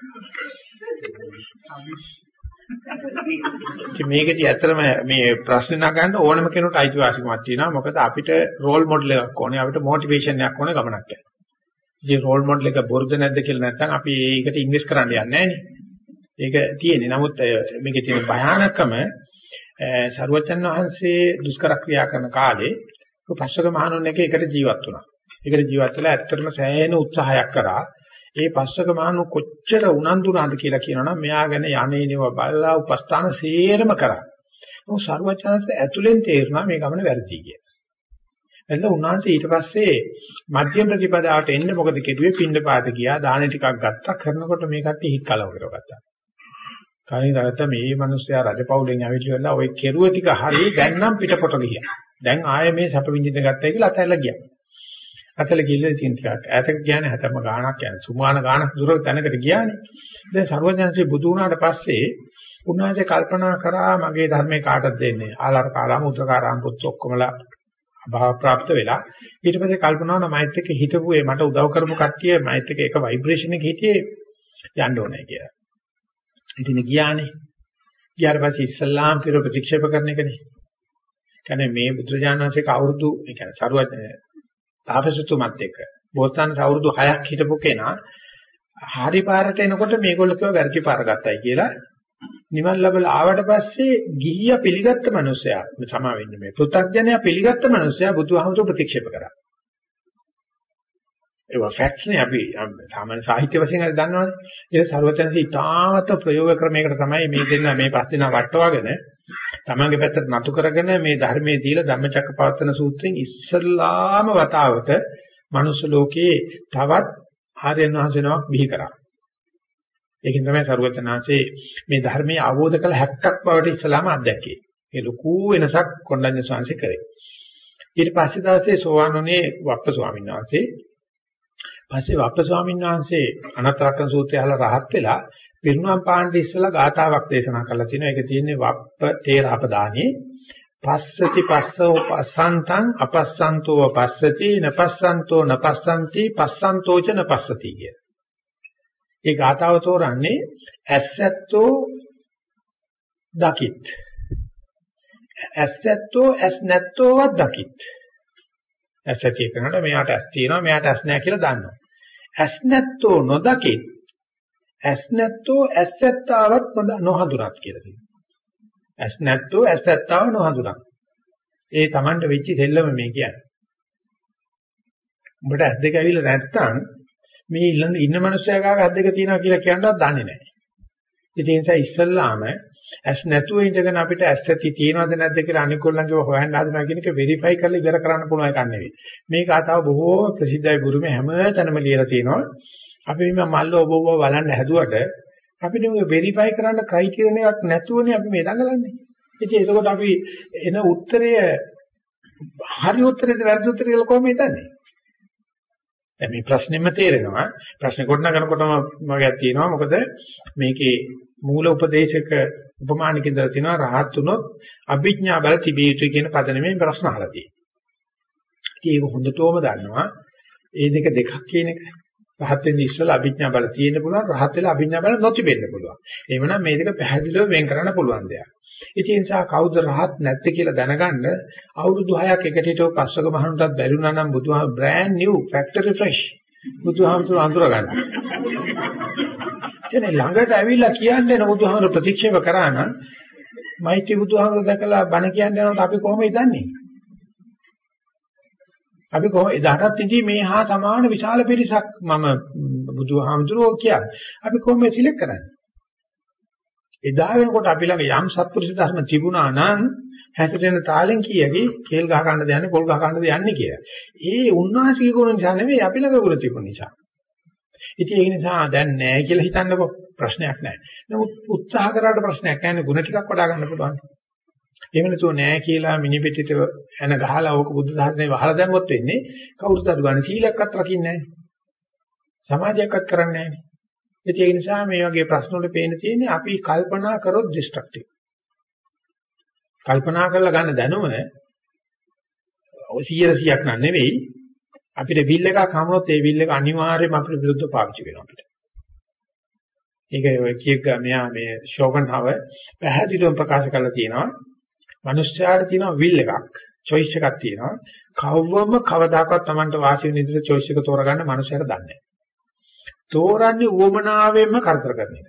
මේකදී ඇත්තටම මේ ප්‍රශ්න නගන්න ඕනම කෙනෙකුට අයිතිවාසිකමක් තියෙනවා. මොකද අපිට රෝල් මොඩල් එකක් ඕනේ, අපිට මොටිවේෂන් එකක් ඕනේ ගමනක් යන්න. ඉතින් රෝල් මොඩල් එක බොරුද නැද්ද කියලා නැත්නම් අපි ඒකට ඉන්වෙස්ට් කරන්න යන්නේ නැහැ නේ. ඒක තියෙන්නේ. නමුත් මේකේ තියෙන භයානකම සරුවචන් වහන්සේ දුෂ්කර ක්‍රියා කරන කාලේ පස්වක මහණුන් එක එකට ජීවත් වුණා. ඒකට ජීවත් වෙලා ඇත්තටම සෑහෙන උත්සාහයක් කරා. ඒ පස්වක මහණු කොච්චර උනන්දුනාද කියලා කියනවනම් මෙයා ගැන යන්නේනව බලලා උපස්ථාන සේරම කරා. මොකද සරුවචනන්ට ඇතුලෙන් තේරුණා මේ ගමන වැරදි කියලා. එතන උන්වහන්සේ ඊට පස්සේ මධ්‍යම ප්‍රතිපදාවට එන්න මොකද කෙරුවේ? පින්නපාත ගියා, දාන ටිකක් ගත්තා. කරනකොට මේ කට්ටිය හිත කලව කරගත්තා. කලින් දාට මේ මිනිස්සයා රජපෞලෙන් ඇවිල්ලා ඔය කෙරුව ටික හරිය දැන් නම් පිටපොට ගියා. දැන් ආයේ මේ සැප විඳින්න ගත්තා කියලා අතහැරලා ගියා. අතල ගිහලා ඉතින් ටිකක් ඈතට ගියානේ හැතැම්ම ගාණක් යන සුමාන ගාණක් දුර තැනකට ගියානේ. දැන් සර්වඥාන්සේ බුදු වුණාට පස්සේ උන්වහන්සේ කල්පනා කරා මගේ ධර්මයේ කාටද දෙන්නේ? ආලාර කාලාම උද්දකාරාම පුත් ඔක්කොමලා අභාව ප්‍රාප්ත වෙලා ඊට පස්සේ කල්පනා වුණා මයිත් එක්ක හිටපු ඒ මට උදව් කරපු කට්ටිය මයිත් එක්ක එක ভাইබ්‍රේෂන් එක හිටියේ යන්න ඕනේ කියලා. ඉතින් ගියානේ. ගියාට පස්සේ ඉස්ලාම් පිර ප්‍රතික්ෂේප කරන එකනේ. කියන්නේ මේ බුදුරජාණන්සේක අවුරුදු ඒ කියන්නේ සරුවඥ තාපසතුමත් එක්ක බෝසතාන් අවුරුදු හයක් හිටපු කෙනා හරි පාරට එනකොට මේගොල්ලෝ කිව්වා වැරදි පාර ගත්තයි කියලා. නිවන් ලැබලා ආවට පස්සේ ගිහියා පිළිගත්ත මනුස්සයා සමා වෙන්නේ මේ පෘථග්ජනයා පිළිගත්ත මනුස්සයා බුදුහාමුදුරුවෝ ප්‍රතික්ෂේප කරා. ඒවා ෆැක්ට්ස් නේ අපි සාමාන්‍ය සාහිත්‍ය වශයෙන් හරි දන්නවනේ. ඒක ਸਰවඥන්සේ ඉතාමත් ප්‍රයෝග ක්‍රමයකට තමයි මේ දෙන්න මේ පස් දෙනා වටවගෙන තමන්ගේ පැත්තට නතු කරගෙන මේ ධර්මයේ දීලා ධම්මචක්කපවත්තන සූත්‍රයෙන් ඉස්සල්ලාම වතාවට මනුස්ස ලෝකේ තවත් ආර්යයන් වහන්සේ නමක් බිහි කරා. ඒකෙන් තමයි ਸਰවඥාන්සේ මේ ධර්මයේ අවබෝධ කළ හැක්කක් බවට ඉස්සලාම අත්දැකේ. ඒ ලොකු වෙනසක් කොණ්ඩඤ්ඤ ස්වාමීන් කරේ. ඊට පස්සේ දවසේ සෝවාන් වුණේ වප්ප ස්වාමීන් වහන්සේ. පස්සේ වප්ප ස්වාමීන් වහන්සේ අනතරක්කන් සූත්‍රය අහලා රහත් වෙලා පිරුණම් පාණ්ඩි ඉස්සලා ගාථාවක් දේශනා කරලා තිනවා. ඒක තියෙන්නේ වප්ප තේරාපදානේ පස්සති පස්සෝ පස්සන්තං අපස්සන්තෝ පස්සති නපස්සන්තෝ නපස්සන්ති පස්සන්තෝච නපස්සති කිය. ඒ ගාතාව තෝරන්නේ ඇස්සැත්තෝ දකිත්. ඇස්සැත්තෝ ඇස් නැත්තෝවත් දකිත්. ඇස්සැති කරනකොට මෙයාට ඇස් තියෙනවා මෙයාට ඇස් නැහැ කියලා දන්නවා. ඇස් නැත්තෝ නොදකිත්. ඇස් නැත්තෝ ඇස්සැත්තාවත් නොහඳුනත් කියලා කියනවා. ඇස් නැත්තෝ ඇස්සැත්තාව නොහඳුනත්. ඒ Tamanට වෙච්ච දෙල්ලම මේ කියන්නේ. උඹට ඇස් දෙක ඇවිල්ලා නැත්තම් මේ ඉන්න ඉන්න මනුස්සයා ගාව ඇස් දෙක තියෙනවා කියලා කියනවත් දන්නේ නැහැ. ඒ නිසා ඉස්සල්ලාම ඇස් නැතුව ඉඳගෙන අපිට ඇස් ඇති තියෙනවද නැද්ද කියලා අනිකොල්ලන්ගේ හොයන්න හදනවා කියන එක වෙරිෆයි කරලා ඉවර කරන්න පුළුවන් එකක් නෙවෙයි. මේ කතාව බොහෝ ප්‍රසිද්ධයි බුරුමේ හැම තැනම ලියලා තියෙනවා. අපි මේ මල්ල ඔබ ඔබ බලන්න හැදුවට අපිට මේ වෙරිෆයි කරන්න ක්‍රයිටීරියන් එකක් නැතුවනේ අපි මේ දඟලන්නේ. ඉතින් ඒකකොට අපි එන උත්තරය හරි උත්තරේද වැරදි උත්තරේ කියලා කොහොමද හිතන්නේ? දැන් මේ ප්‍රශ්නෙම තේරෙනවා. ප්‍රශ්නේ ගොඩනගනකොටම මගයක් තියෙනවා. මොකද මේකේ මූල උපදේශක උපමානකින් දාලා තියෙනවා රහත් වුණොත් අභිඥා බල තිබිය යුතුයි කියන පදනමේ ප්‍රශ්න අහලා තියෙනවා. ඉතින් ඒක හොඳටම දන්නවා. ඒ දෙක දෙකක් කියන එක. රහත් වෙන්නේ ඉස්සෙල්ලා අභිඥා බල තියෙන්න පුළුවන්. රහත් වෙලා අභිඥා බල නොතිබෙන්න පුළුවන්. එහෙමනම් මේ දෙක පැහැදිලිව වෙන් කරන්න පුළුවන් දෙයක්. ඉතින් ඒ නිසා කවුද රහත් නැත්තේ කියලා දැනගන්න අවුරුදු හයක් එකට හිටව පස්සක මහණුන්ටත් බැරිුණා නම් බුදුහාම brand new factory fresh බුදුහාමතුරු අඳුර ගන්න. එනේ ළඟට ඇවිල්ලා කියන්නේ නෝ බුදුහාමර ප්‍රතික්ෂේප කරා නම් මෛත්‍රී බුදුහාමර දැකලා බණ කියන්නේ යනකොට අපි කොහොමද දන්නේ? අපි කොහොම එදාටත් ඉඳී මේ හා සමාන විශාල පිරිසක් මම බුදුහාමතුරෝ කියන්නේ. අපි කොහොමද සිලෙක්ට් කරන්නේ? එදා වෙනකොට අපි ළඟ යම් සත්පුරුෂ ධර්ම තිබුණා නම් හැසිරෙන තාලෙන් කියකි කේල් ගහ ගන්නද යන්නේ පොල් ගහ ගන්නද යන්නේ කියලා. ඒ උන්වහන්සේගේ ගුණ නිසා නෙවෙයි අපි ළඟ ගුණ තිබුණ නිසා. ඉතින් ඒ නිසා දැන් නැහැ කියලා හිතන්නකො ප්‍රශ්නයක් නැහැ. නමුත් උත්සාහ කරාට ප්‍රශ්නයක් නැහැ. ගුණ ටිකක් වඩා ගන්න පුළුවන්. එහෙම නැතුව නැහැ කියලා මිනිපෙට්ටිට එන ගහලා ඕක බුද්ධ ධර්මයේ වහලා දැම්මොත් වෙන්නේ කවුරුත් අඩු ගන්න සීලයක්වත් රකින්නේ නැහැ. සමාධියක්වත් කරන්නේ නැහැ. ඒ නිසා මේ වගේ ප්‍රශ්න වල පේන තියෙන්නේ අපි කල්පනා කරොත් ඩිස්ට්‍රක්ටිව්. කල්පනා කරලා ගන්න දැනුම සියයට සියයක් නන් නෙවෙයි. අපිට බිල් එකක් හමුනොත් ඒ බිල් එක අනිවාර්යයෙන්ම අපිට විරුද්ධව පාවිච්චි වෙනවා අපිට. ඒක ඔය කීක මෙයා මේ ෂෝගන්හව පැහැදිලිවම ප්‍රකාශ කරලා තියෙනවා. මිනිස්යාට තියෙනවා විල් එකක්, choice එකක් තියෙනවා. කවවම කවදාකවත් Tamanට වාසි වෙන විදිහට choice එක තෝරගන්න මිනිස්යාට දන්නේ නැහැ. තෝරන්නේ උවමනාවෙන්ම කරදර කරන එක.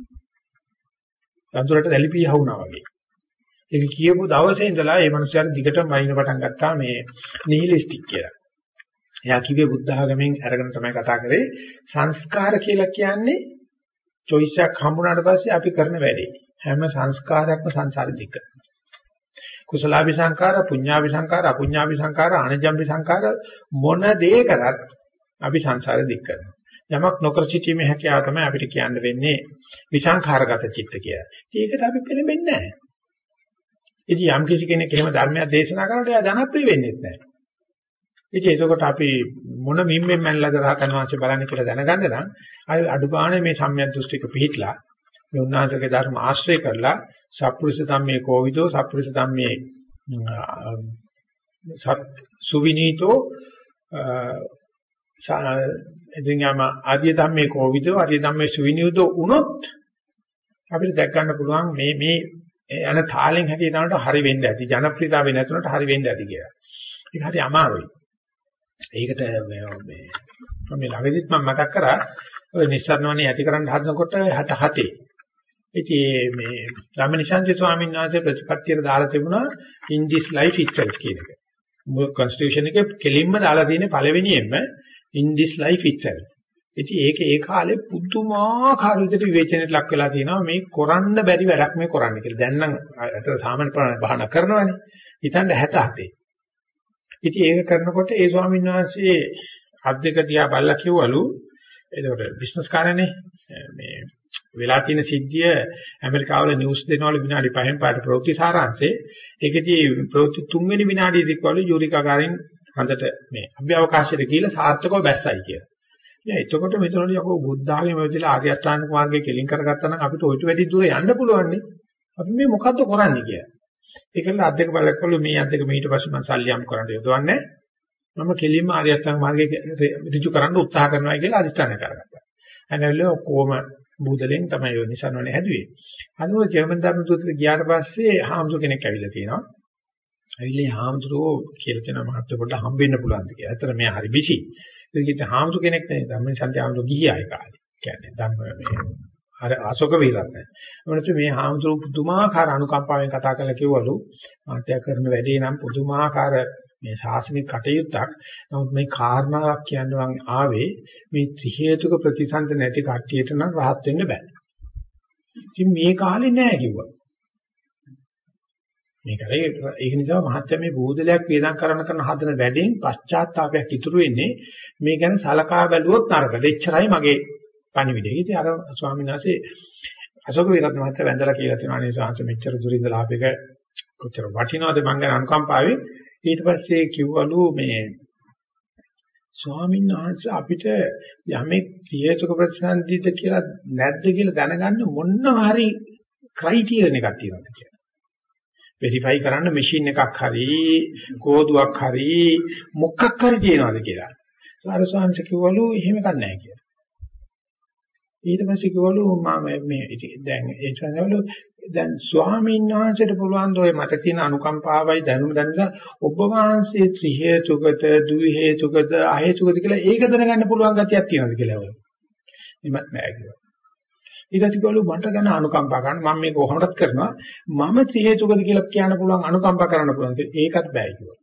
වතුරට දැලිපී හවුනා වගේ. ඒක කියපු දවසේ ඉඳලා මේ මිනිස්යාට දිගටම වයින් පටන් ගත්තා මේ නිහිලිස්ටික් කියලා. එයා කිව්වේ බුද්ධ ආගමෙන් අරගෙන තමයි කතා කරේ. සංස්කාර කියලා කියන්නේ choice එකක් හම්බුනාට පස්සේ අපි කරන වැඩේ. හැම සංස්කාරයක්ම සංසාරෙ දික්ක. කුසලාභි සංකාර, පුඤ්ඤාභි සංකාර, අපුඤ්ඤාභි සංකාර, අනජම්භි සංකාර මොන දේ කරත් අපි සංසාරෙ දික් කරනවා. යමක් නොකර සිටීමේ හැකියාව තමයි අපිට කියන්න වෙන්නේ විසංඛාරගත චිත්ත කියලා. ඒකට අපි පෙළඹෙන්නේ නැහැ. ඉතින් යම් කිසි කෙනෙක් එහෙම ධර්මයක් දේශනා කරනකොට එයා ජනප්‍රිය වෙන්නේ නැහැ. ඉතින් ඒකකොට අපි මොන මිම්මෙන් මැනලාද රහතන් වහන්සේ බලන්නේ කියලා දැනගන්න නම් අඩුපානේ මේ සම්‍යක් දෘෂ්ටික පිළිහිట్లా මේ උන්වහන්සේගේ ධර්ම ආශ්‍රය කරලා සත්පුරුෂ ධම්මේ කෝවිදෝ සත්පුරුෂ ධම්මේ සත් සුවිනීතෝ එදින්යම ආර්ය ධම්මේ කෝවිදෝ ආර්ය ධම්මේ සුවිනීතෝ උනොත් අපිට දැක් ගන්න පුළුවන් මේ මේ යන තාලෙන් හැටියට හරි වෙන්න ඇති ජනප්‍රියතාවය නැතුනට හරි වෙන්න ඇති කියලා. ඒක හරි අමාරුයි. ඒකට මේ මේ මේ ළඟදිත් මම මතක් කරා ඔය නිස්සාරණවනේ ඇති කරන්න හදනකොට හැටහතේ. ඉතින් මේ ධම්මනිසංසි ස්වාමීන් වහන්සේ ප්‍රතිපත්තියට දාලා තිබුණා in this life itself කියන එක. මොකද constitution එකේ කෙලින්ම දාලා තියෙන්නේ පළවෙනියෙන්ම in this life itself. ඉතින් ඒක ඒ කාලේ පුදුමාකාර විදිහට විවේචනයට ලක් වෙලා තියෙනවා මේ කරන්න බැරි වැඩක් මේ කරන්න කියලා. දැන් නම් අත සාමාන්‍ය ප්‍රමාණය බහන කරනවානේ. හිතන්න හැටහතේ. ඉතින් ඒක කරනකොට ඒ ස්වාමීන් වහන්සේ අද්දක දිහා බල්ලා කිව්වලු එතකොට බිස්නස් කාරණේ මේ වෙලා තියෙන සිද්ධිය ඇමරිකාවල නිවුස් දෙනවලු විනාඩි පහෙන් පාට ප්‍රවෘත්ති සාරාංශේ ඒකදී ප්‍රවෘත්ති තුන්වෙනි විනාඩියේදී කිව්වලු යූරිකාගාරෙන් හඳට මේ අභ්‍යවකාශයට ගිහිල්ලා සාර්ථකව බැස්සයි කියලා. ඉතින් එතකොට මෙතනදී යකෝ බුද්ධ ආගම වෙදිලා ආර්ය අෂ්ටාංග මාර්ගයේ කෙලින් කරගත්තා නම් අපිට ඔයිට වැඩි දුර යන්න පුළුවන් නේ. අපි මේ මොකද්ද කරන්නේ කියලා. ඒකල අධ්‍යක බලකවලු මේ අධ්‍යක ඊට පස්සේ මම සල්ලියම් කරන්න යොදවන්නේ මම කෙලින්ම ආර්ය අෂ්ටාංග මාර්ගයේ ඍජු කරන්න උත්සාහ කරනවා කියලා අදිස්ථානය කරගත්තා. අනවල කොම බුදලෙන් තමයි ඔය නිසන්වනේ හැදුවේ. අනුව ජර්මන් ධර්ම සූත්‍රය ගියාට පස්සේ හාමුදුර කෙනෙක් ඇවිල්ලා තියෙනවා. ඇවිල්ලා හාමුදුරුවෝ කියලා කියන මහත්ව පොඩ්ඩ හම්බෙන්න පුළුවන්ද කියලා. ඇත්තට මෙයා හරි බිසි. ඒකිට හාමුදුර කෙනෙක් නෙවෙයි ධම්ම සංජානන ගිහියා ඒ කාලේ. කියන්නේ ධම්ම මේ අර අශෝක විරත්න. මොනතු මේ හාමුදුරුවෝ පුදුමාකාර අනුකම්පාවෙන් කතා කරලා කිව්වලු මාත්‍යා කරන වැඩේ නම් පුදුමාකාර මේ ශාසනික කටයුත්තක්. නමුත් මේ කාරණාවක් කියනවා ආවේ මේ ත්‍රි හේතුක ප්‍රතිසන්ද නැති කට්ටියට නම් rahat වෙන්න බෑ. ඉතින් මේ කාලේ නෑ කිව්වා. මේකයි ඒක නිසා මහත්ය මේ බෝධලයක් වේදම් කරන කරන හදන වැඩෙන් පශ්චාත්තාවයක් ඉතුරු වෙන්නේ මේ ගැන සලකා බැලුවොත් නරකද. එච්චරයි මගේ පණිවිඩය. ඉතින් අර ස්වාමීන් වහන්සේ අශෝක විරත්න මහත්තයා වැඳලා කියලා තියෙනවා නේ සාංශ මෙච්චර දුර ඉඳලා ආපේක කොච්චර වටිනවද මං ගැන අනුකම්පාවේ. ඊට පස්සේ කිව්වලු මේ ස්වාමීන් වහන්සේ අපිට යමෙක් හේතුක ප්‍රතිසන්දිද කියලා නැද්ද කියලා දැනගන්න මොනවා හරි ක්‍රයිටීරියන් එකක් තියෙනවද කියලා. වෙරිෆයි කරන්න මැෂින් එකක් හරි කෝදුවක් හරි මොකක් හරි තියෙනවද කියලා. සාරසංශ කිව්වලු එහෙම එකක් නැහැ කියලා. ඊට පස්සේ කිව්වලු මම මේ දැන් ඒ channel දැන් ස්වාමීන් වහන්සේට පුළුවන් ද ඔය මට තියෙන අනුකම්පාවයි දැනුම දැනලා ඔබ වහන්සේ ත්‍රි හේතුකද ද්වි හේතුකද අ හේතුකද කියලා ඒක දැනගන්න පුළුවන් ගතියක් තියෙනවද කියලා වල. එමත් නෑ කිව්වා. ඊට කිව්වලු මට ගන්න අනුකම්පා ගන්න මම මේක කොහොමදත් කරනවා මම ත්‍රි හේතුකද කියලා කියන්න පුළුවන් අනුකම්පා කරන්න පුළුවන් ඒකත් බෑ කිව්වා.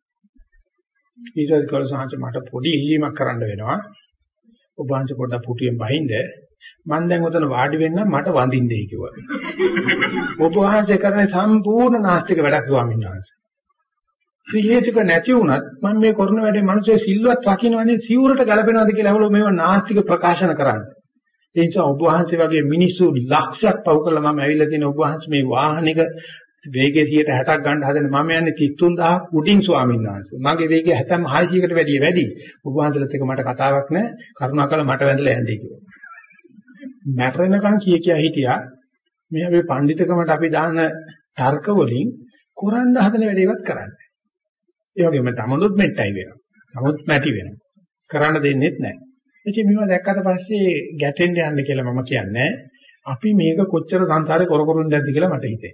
ඊට පස්සේ කිව්වලු සාංශ මට පොඩි ඉල්ලීමක් කරන්න වෙනවා. ඔබ වහන්සේ පොඩ්ඩක් පුටියෙන් බහින්ද මම දැන් උතන වාඩි වෙන්න මට වඳින්නේ කිව්වා. ඔබ වහන්සේ කරන්නේ සම්පූර්ණ නාස්තික වැඩක් ස්වාමීන් වහන්සේ. ත්‍රි හේතුක නැති වුණත් මම මේ කරන වැඩේ මිනිස්සේ සිල්වත් රකින්නවනේ සිවුරට ගැලපෙනවද කියලා අහලා මේව නාස්තික ප්‍රකාශන කරන්නේ. ඒ නිසා ඔබ වහන්සේ වගේ මිනිස්සු ලක්ෂයක් පව් කළා මම ඇවිල්ලා තියෙන ඔබ වහන්සේ මේ වාහනික වේගය සියයට හැටක් ගන්න හදන මම යන්නේ තිස් තුන් දහස් උඩින් ස්වාමීන් වහන්සේ. මගේ වේගය හැතැම් හයසීයකට වැඩිය වැඩි. ඔබ වහන්සේලත් එක මට කතාවක් නැහැ. කරුණාකරලා මට වැඳලා යන්නේ කිව්වා. මැරෙනකන් කිය කියා හිටියා මේ අපේ පඬිතුකමට අපි දාන තර්ක වලින් කුරන්න හදන වැඩේවත් කරන්නේ. ඒ වගේම තමනුත් මෙට්ටයි වෙනවා. තමනුත් මැටි වෙනවා. කරන්න දෙන්නෙත් නැහැ. ඉතින් මේවා දැක්කට පස්සේ ගැටෙන්න යන්න කියලා මම කියන්නේ අපි මේක කොච්චර සංසාරේ කර කරුන් දැද්ද කියලා මට හිතෙනවා.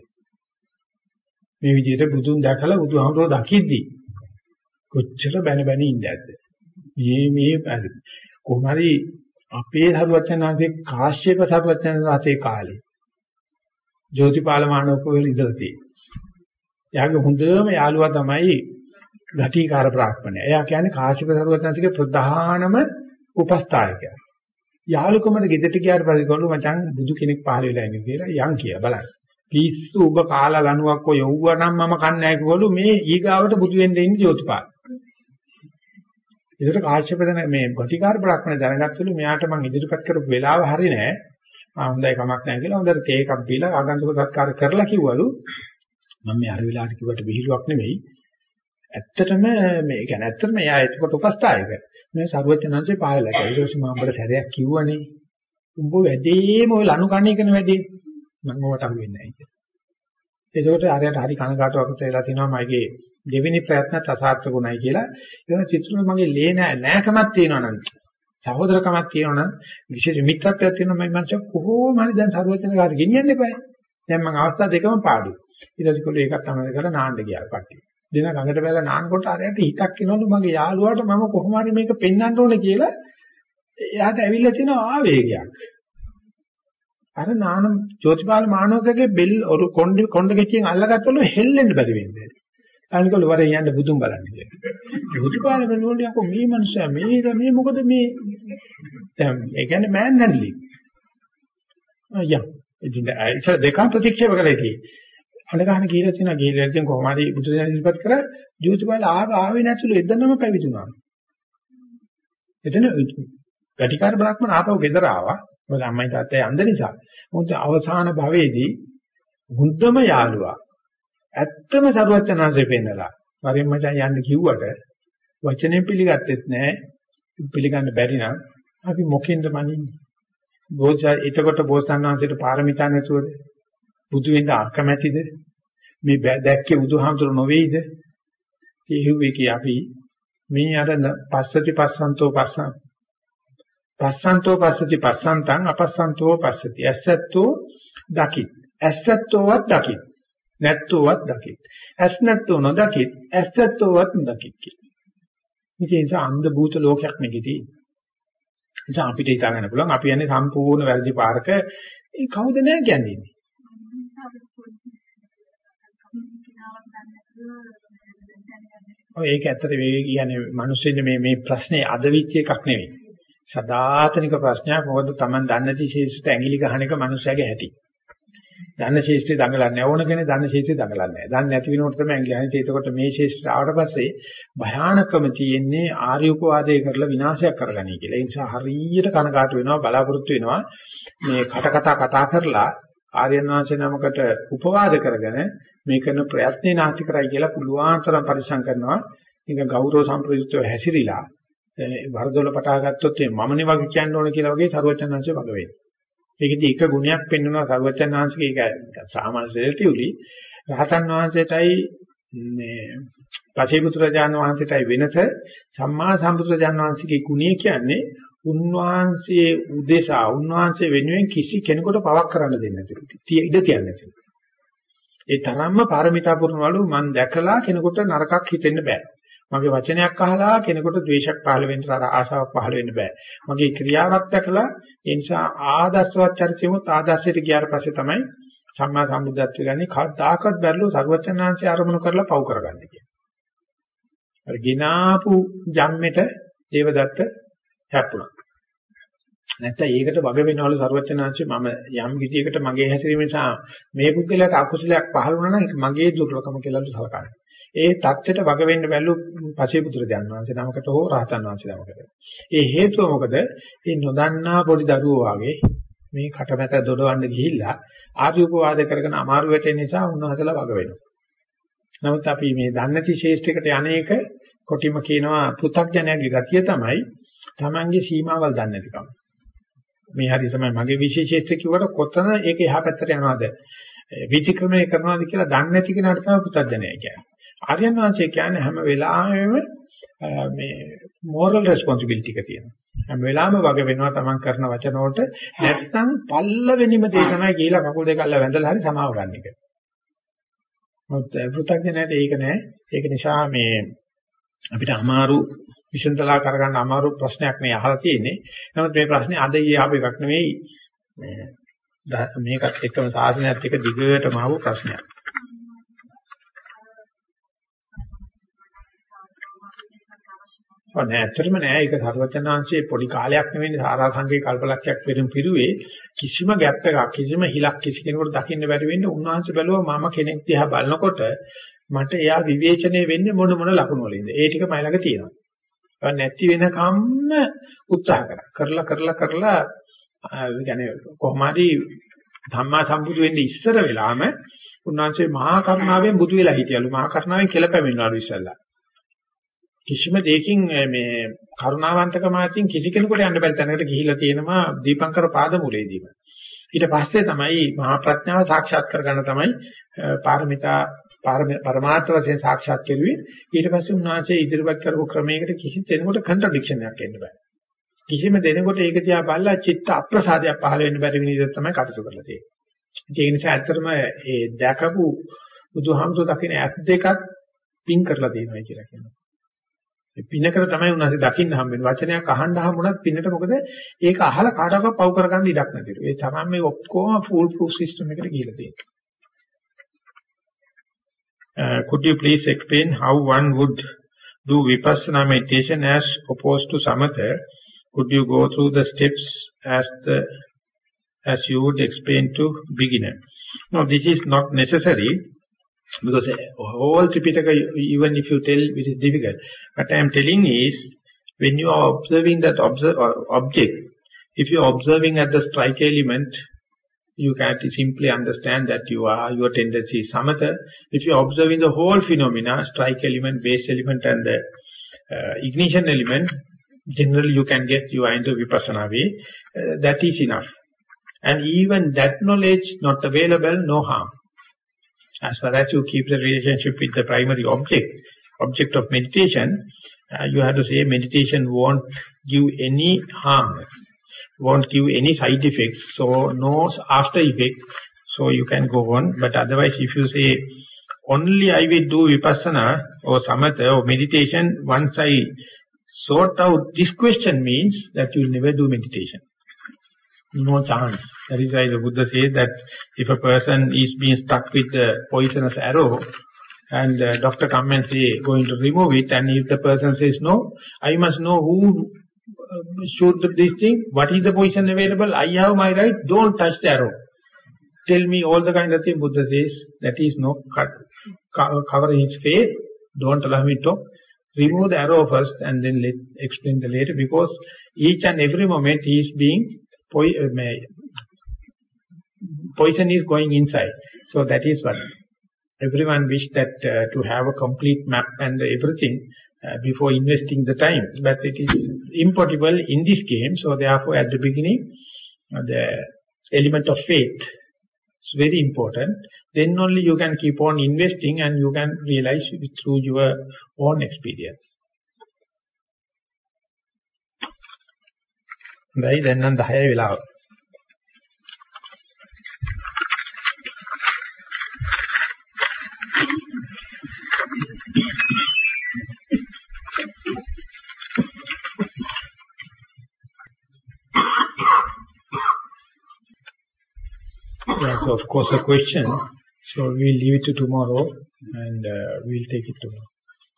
මේ විදිහට බුදුන් දැකලා බුදුහාමුදුරුවෝ දකිද්දි කොච්චර බැන බැන ඉඳද්ද. මේ මේ කොහොම හරි අපේ සරුවචනාංශේ කාශ්‍යප සරුවචනාංශේ කාලේ ජෝතිපාල මානවකෝ ඉඳලා තියෙනවා. එයාගේ හොඳම යාළුවා තමයි ගටිකාර බ්‍රාහ්මණය. එයා කියන්නේ කාශ්‍යප සරුවචනාංශගේ ප්‍රධානම උපස්ථායකයා. යාළුකමට ගෙදරට ගියාට පස්සේ ගොළු මචං බුදු කෙනෙක් පහල වෙලා ඉන්නේ කියලා යන් කියා බලන්න. පිස්සු ඔබ කාලා ලණුවක් ඔය යවුවා නම් මම කන්නේ නැහැ කිව්වලු මේ ඊගාවට බුදු වෙන්න ඉන්නේ ජෝතිපාල. ඒකට කාශ්‍යප දන මේ ගටිකාර බ්‍රාහ්මණ දැනගත්තලු මෙයාට මං ඉදිරිපත් කරපු වෙලාව හරි නෑ. ආ හොඳයි කමක් නැහැ කියලා හොඳට තේ එකක් බීලා ආගන්තුක සත්කාර කරලා කිව්වලු මම මේ හරි වෙලාවට කිව්වට විහිළුවක් නෙමෙයි. ඇත්තටම මේ කියන්නේ ඇත්තටම එයා එතකොට උපස්ථායක. මේ සරුවචනංශේ පායලා ගියා. ඊට පස්සේ මම අපිට සැරයක් කිව්වනේ. උඹ වැඩේම ඔය ලනු කණේ කරන වැඩේ මම ඔකට අහු වෙන්නේ නැහැ කියලා. ඒකට ආරයට හරි කනගාටුවක් වෙලා තිනවා මගේ දෙවෙනි ප්‍රයත්නත් අසාර්ථකුණයි කියලා. ඒක චිත්‍රවල මගේ ලේ නෑ නෑකමක් තියෙනවා නම් සහෝදරකමක් තියෙනවා නම් විශේෂ මිත්‍රත්වයක් තියෙනවා මම මං කොහොම හරි දැන් සරුවචනකාර ගෙනියන්න එපා. දැන් මම අවස්ථා දෙකම පාඩු. ඊට පස්සේ කොල්ලෝ ඒකත් තමයි කරලා නාන්න ගියා කට්ටිය. දෙන ගඟට බැලලා නානකොට ආරයට හිතක් එනවලු මගේ යාළුවාට මම කොහොම හරි මේක පෙන්වන්න ඕනේ කියලා එයාට ඇවිල්ලා තියෙන ආවේගයක්. අර නාන ජෝතිපාල මානවකගේ බෙල් ඔරු කොණ්ඩ කොණ්ඩ ගෙච්චෙන් අල්ලගත්තලු හෙල්ලෙන්න බැරි වෙන්නේ. අනිකල වරේ යන්න බුදුන් බලන්න කියලා. ජෝතිපාල බලනෝනේ අකෝ මේ මනුස්සයා මේ මේ මොකද මේ දැන් ඒ කියන්නේ මෑන් නැන්ලි. අයියා ඉතින් ඒක දෙක ප්‍රතික්ෂේප කළේ කි. අඬගහන කියලා තියෙනවා ගිහිල්ලා ඉතින් කොහොම හරි බුදුදහම ඉස්පත් කරා ජෝතිපාල ආව ආවේ නැතුළු එදනම පැවිදුණා. එතන ගටිකාර බ්‍රාහ්මණ ආපහු ගෙදර ආවා. මොකද අම්මයි තාත්තයි අන්ද නිසා. මොකද අවසාන භවයේදී හුද්දම යාළුවා ඇත්තම සරුවචනාංශේ පෙන්නලා වරෙන් මචං යන්න කිව්වට වචනේ පිළිගත්තෙත් නැහැ. පිළිගන්න බැරි නම් අපි මොකෙන්ද මනින්නේ? බෝසත් එතකොට බෝසත්ණන්සේට පාරමිතා නැතුවද? බුදු වෙන්න අකමැතිද? මේ දැක්කේ බුදුහාමුදුර නොවේද? ඒ හිුවේ කී අපි මේ අර පස්සති පස්සන්තෝ පස්සන් පස්සන්තෝ පස්සති පස්සන්තං අපස්සන්තෝ පස්සති. ඇසත්තෝ දකිත්. ඇසත්තෝවත් දකිත්. නැත්තෝවත් දකිත්. ඇස් නැත්තෝ නොදකිත්. ඇසත්තෝවත් නොදකිත් කියලා. මේ නිසා අන්ධ භූත ලෝකයක් මේකදී. නිසා අපිට හිතා ගන්න පුළුවන් අපි යන්නේ සම්පූර්ණ වැරදි පාරක. ඒ කවුද නැහැ කියන්නේ. ඔය ඒක ඇත්තට මේ කියන්නේ මිනිස්සුන්ගේ මේ මේ ප්‍රශ්නේ අද විච් එකක් නෙවෙයි. සදාතනික ප්‍රශ්නයක්. මොකද Taman දන්නේ නැති ශේෂ්ඨ ඇඟිලි ගහන එක මිනිස්සයාගේ හැටි. දන්න ශේෂ්ඨය දඟලන්නේ ඕන කෙනේ දන්න ශේෂ්ඨය දඟලන්නේ නැහැ. දන්නේ නැති වෙනකොට තමයි ඇඟිලි ගහන්නේ. ඒකකොට මේ ශේෂ්ඨ ආවට පස්සේ භයානකම තියෙන්නේ ආර්ය උපවාදයේ කරලා විනාශයක් කරගනී කියලා. ඒ නිසා හරියට කනකාට වෙනවා බලාපොරොත්තු වෙනවා මේ කට කතා කතා කරලා ආර්යයන් වහන්සේ නමකට උපවාද කරගෙන මේ කරන ප්‍රයත්නේ නාස්ති කරයි කියලා පුළුවන් තරම් පරිස්සම් කරනවා. ඒක ගෞරව සම්ප්‍රයුක්තව හැසිරීලා වරදොල පටා ගත්තොත් මමනේ වගේ කියන්න ඕන කියලා වගේ සරුවචනංශය වග වෙනවා. ඒකෙදි එක ගුණයක් පෙන්වනවා සරුවචනංශගේ ඒක සාමාන්‍ය රිලටිව්ලි රහතන් වහන්සේටයි මේ පසේපුත්‍රජාන වහන්සේටයි වෙනස සම්මා සම්බුදුරජාණන් වහන්සේගේ ගුණය කියන්නේ උන්වහන්සේ උදෙසා උන්වහන්සේ වෙනුවෙන් කිසි කෙනෙකුට පවක් කරන්න දෙන්නේ නැතිලු. ඉඩ තියන්නේ නැතිලු. ඒ තරම්ම පාරමිතා පුරනවලු මම දැකලා කෙනෙකුට නරකක් හිතෙන්න බෑ. මගේ වචනයක් අහලා කෙනෙකුට ද්වේෂයක් පහළ වෙන්න අර ආශාවක් පහළ වෙන්න බෑ. මගේ ක්‍රියාවක් දැකලා ඒ නිසා ආදර්ශවත් චරිතෙමුත් ආදර්ශයට ගියාට පස්සේ තමයි සම්මා සම්බුද්ධත්වය ගන්නේ කවදාකවත් බැරිලු සර්වචනාංශය ආරමුණු කරලා පව් කරගන්න කියන්නේ. අර ගිනාපු ජම්මෙට දේවදත්ත හැප්පුණා. නැත්නම් ඒකට වග වෙනවලු සර්වචනාංශය මම යම් විදියකට මගේ හැසිරීම නිසා මේ පුද්ගලයාට අකුසලයක් පහළ වුණා නම් ඒක මගේ දුර්ලභකම කියලාලු සලකන්නේ. ඒ தත්ත්වයට වග වෙන්න බැලු පසේපුත්‍රයන් වහන්සේ නමකට හෝ රහතන් වහන්සේ නමකට. ඒ හේතුව මොකද? මේ නොදන්නා පොඩි දරුවෝ වගේ මේ කටමැත දොඩවන්න ගිහිල්ලා ආර්ය උපවාද කරගෙන අමාරු වෙටෙන නිසා උන්වහන්සේලා වග වෙනවා. නමුත් අපි මේ දන්නති ශේෂ්ඨයකට යන්නේක කොටිම කියනවා පෘථග්ජනයාගේ ගතිය තමයි Tamange සීමාවල් දන්නේ නැතිකම. මේ හරි තමයි මගේ විශේෂීත්වය කිව්වට කොතන ඒක එහා පැත්තට යනවද? විචක්‍රමණය කරනවද කියලා දන්නේ නැති කෙනාට තමයි පෘථග්ජනයා කියන්නේ. ආර්යයන් වහන්සේ කියන්නේ හැම වෙලාවෙම මේ moral responsibility එක තියෙනවා. හැම වෙලාවෙම වග වෙනවා තමන් කරන වචන වලට. නැත්නම් පල්ලවෙනිම දේ තමයි කියලා කකුල් දෙක අල්ල වැඳලා හරි සමාව ගන්න එක. මොකද පෘථග්ජනයට ඒක නෑ. ඒක නිසා මේ අපිට අමාරු විසඳලා කරගන්න අමාරු ප්‍රශ්නයක් මේ අහලා තියෙන්නේ. නමුත් මේ ප්‍රශ්නේ අද ඊ ආපු එකක් නෙවෙයි. මේ මේකත් එක්කම සාසනයත් එක්ක දිගටම ආපු ප්‍රශ්නයක්. ඔන්න ඇත්තටම නෑ ඒක සර්වචනාංශයේ පොඩි කාලයක් නෙවෙයි සාරා සංකේ කල්පලක්ෂයක් පෙරම් පිරුවේ කිසිම ගැප් එකක් කිසිම හිලක් කිසි කෙනෙකුට දකින්න බැරි වෙන්නේ උන්වහන්සේ බැලුවා මම කෙනෙක් දිහා බලනකොට මට එයා විවේචනය වෙන්නේ මොන මොන ලකුණු වලින්ද ඒ ටික මයි ළඟ තියෙනවා. ඒක නැති වෙනකම්ම උත්සාහ කරා. කරලා කරලා කරලා يعني කොහොම හරි ධම්මා සම්බුදු වෙන්නේ ඉස්සර වෙලාම උන්වහන්සේ මහා කරුණාවෙන් බුදු වෙලා හිටියලු. මහා කරුණාවෙන් කෙලපැමිණවලු ඉස්සල්ලා. කිසිම දෙයකින් මේ කරුණාවන්තකම අතින් කිසි කෙනෙකුට යන්න බැරි තැනකට ගිහිල්ලා තියෙනවා දීපංකර පාදමූලයේදීම. ඊට පස්සේ තමයි මහා ප්‍රඥාව සාක්ෂාත් කරගන්න තමයි පාරමිතා පරමාර්ථ වශයෙන් සාක්ෂාත් කෙරුවේ. ඊට පස්සේ උන්වහන්සේ ඉදිරිපත් කරපු ක්‍රමයකට කිසි දෙයකට කන්ට්‍රඩික්ෂන් එකක් එන්න බෑ. කිසිම දෙයකට ඒක දිහා බලලා චිත්ත අප්‍රසාදයක් පහළ වෙන්න බැරි විදිහට තමයි කටයුතු කරලා තියෙන්නේ. ඒ නිසා ඇත්තටම මේ දැකපු බුදුහාමුදුර දකින්න ඇස් දෙකක් පින් කරලා තියෙනවා කියලා කියනවා. ඒ පිනකර තමයි උන්වහන්සේ දකින්න හම්බෙන්නේ. වචනයක් අහන්න හම්බුණත් පින්නට මොකද ඒක අහලා කාටවත් පව් කරගන්න ඉඩක් නැතිලු. ඒ තරම් මේ ඔක්කොම ෆූල් ප්‍රූෆ් සිස්ටම් එකකට ගිහිලා තියෙනවා. Uh, could you please explain how one would do vipassana meditation as opposed to samatha? Could you go through the steps as the as you would explain to beginner? No, this is not necessary because all Tripitaka, even if you tell, it is difficult. What I am telling is, when you are observing that observe, object, if you are observing at the strike element, you can simply understand that you are, your tendency is samatha. If you are observing the whole phenomena, strike element, base element and the uh, ignition element, generally you can guess you are into vipassana way. Uh, that is enough. And even that knowledge not available, no harm. As far as you keep the relationship with the primary object, object of meditation, uh, you have to say meditation won't give any harm. won't give any side effects, so no after effects, so you can go on. But otherwise, if you say, only I will do vipassana or samatha or meditation, once I sort out this question, means that you will never do meditation. No chance. That is why the Buddha says that if a person is being stuck with a poisonous arrow, and uh, doctor come and say, going to remove it, and if the person says no, I must know who uh, shoot this thing, what is the poison available, I have my right, don't touch the arrow. Tell me all the kind of thing. Buddha says, that is no cut, cover his face, don't allow me to talk. Remove the arrow first and then let explain the later, because each and every moment he is being po uh, poison is going inside. So that is what everyone wish that uh, to have a complete map and everything uh, before investing the time, but it is impossible in this game. So therefore, at the beginning, uh, the element of faith is very important. Then only you can keep on investing and you can realize it through your own experience. Right, then and the higher will. Yes, of course, a question. So we'll leave it to tomorrow and uh, we'll take it tomorrow.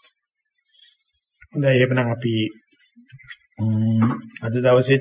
දැන් එහෙනම් අපි අද දවසෙත්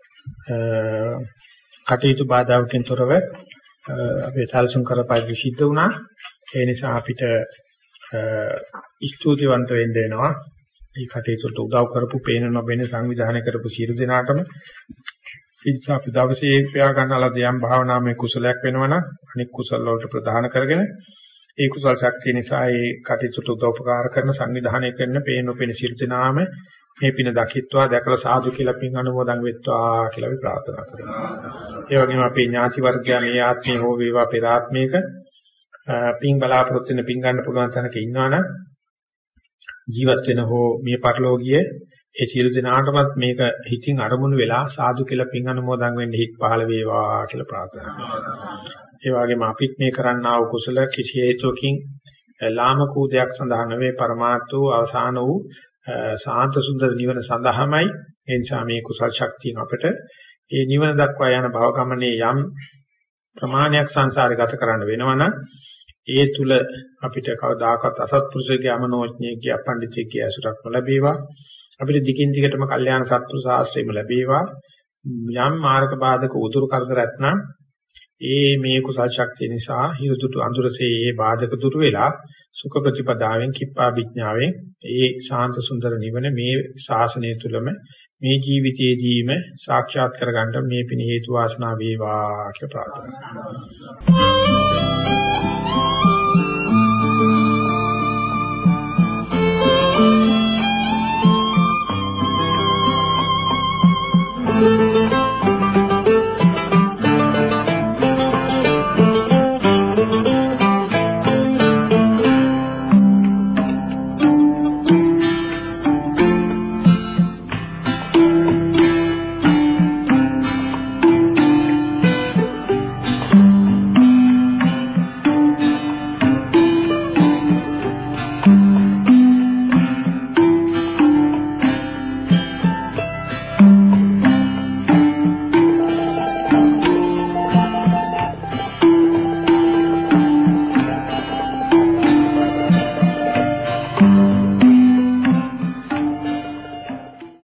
කටයුතු බාධාවකින් තොරව අපේ සල්සුන් කරපයිද සිද්ධ වුණා. ඒ නිසා අපිට ස්තුතිවන්ත වෙන්න වෙනවා. මේ කටයුතුට උදව් කරපු, පේන නොපෙනෙන සංවිධානය කරපු සියලු දෙනාටම. ඉතින් අපි දවසේ ප්‍රයා ගන්නලා දියම් භාවනාවේ කුසලයක් වෙනවනම් අනික් කුසල වලට ප්‍රදාන කරගෙන ඒ කුසල ශක්තිය නිසා ඒ කටයුතුට උදව්පකාර කරන සංවිධානය කරන පේන නොපෙනෙන සියලු දෙනාම මේ පින දකිත්වා දැකලා සාදු කියලා පින් අනුමෝදන් වෙත්වා කියලා අපි ප්‍රාර්ථනා කරනවා. ඒ වගේම අපේ ඥාති වර්ගයා මේ ආත්මේ හෝ වේවා පෙර ආත්මයක පින් බලාපොරොත්තු වෙන පින් ගන්න පුළුවන් තැනක ඉන්නවනම් ජීවත් වෙන හෝ මේ පරිලෝකීය ඒ සියලු දෙනාටමත් මේක හිතින් අරමුණු වෙලා සාදු කියලා පින් අනුමෝදන් වෙන්න හිත් පහළ වේවා කියලා ප්‍රාර්ථනා කරනවා. ඒ වගේම අපිත් මේ කරන්නා වූ කුසල කිසි හේතුවකින් ලාමක දෙයක් සඳහා නෙවෙයි පරමාර්ථ වූ අවසාන වූ සාන්ත සුන්දර නිවන සඳහාමයි. ඒ නිසා මේ කුසල් ශක්තියෙන් අපට මේ නිවන දක්වා යන භව ගමනේ යම් ප්‍රමාණයක් සංසාරේ ගත කරන්න වෙනවනම් ඒ තුල අපිට කවදාකවත් අසත්පුරුෂයෙක්ගේ අමනෝඥයෙක්ගේ අපණ්ඩිතයෙක්ගේ අසුරක් ලැබේවා. අපිට දිගින් දිගටම කල්යාණ සත්පුරු ශාස්ත්‍රයම ලැබේවා. යම් මාර්ග බාධක උදුරු කරදරත් නම් ඒ මේ කුසල් ශක්තිය නිසා හිරුදුතු අඳුරසේ ඒ බාධක දුරු වෙලා සුඛ ප්‍රතිපදාවෙන් කිප්පා විඥාවෙන් ඒ ශාන්ත සුන්දර නිවන මේ ශාසනය තුලම මේ ජීවිතයේදීම සාක්ෂාත් කරගන්න මේ පින හේතු වාසනා වේවා කියලා ප්‍රාර්ථනා කරනවා.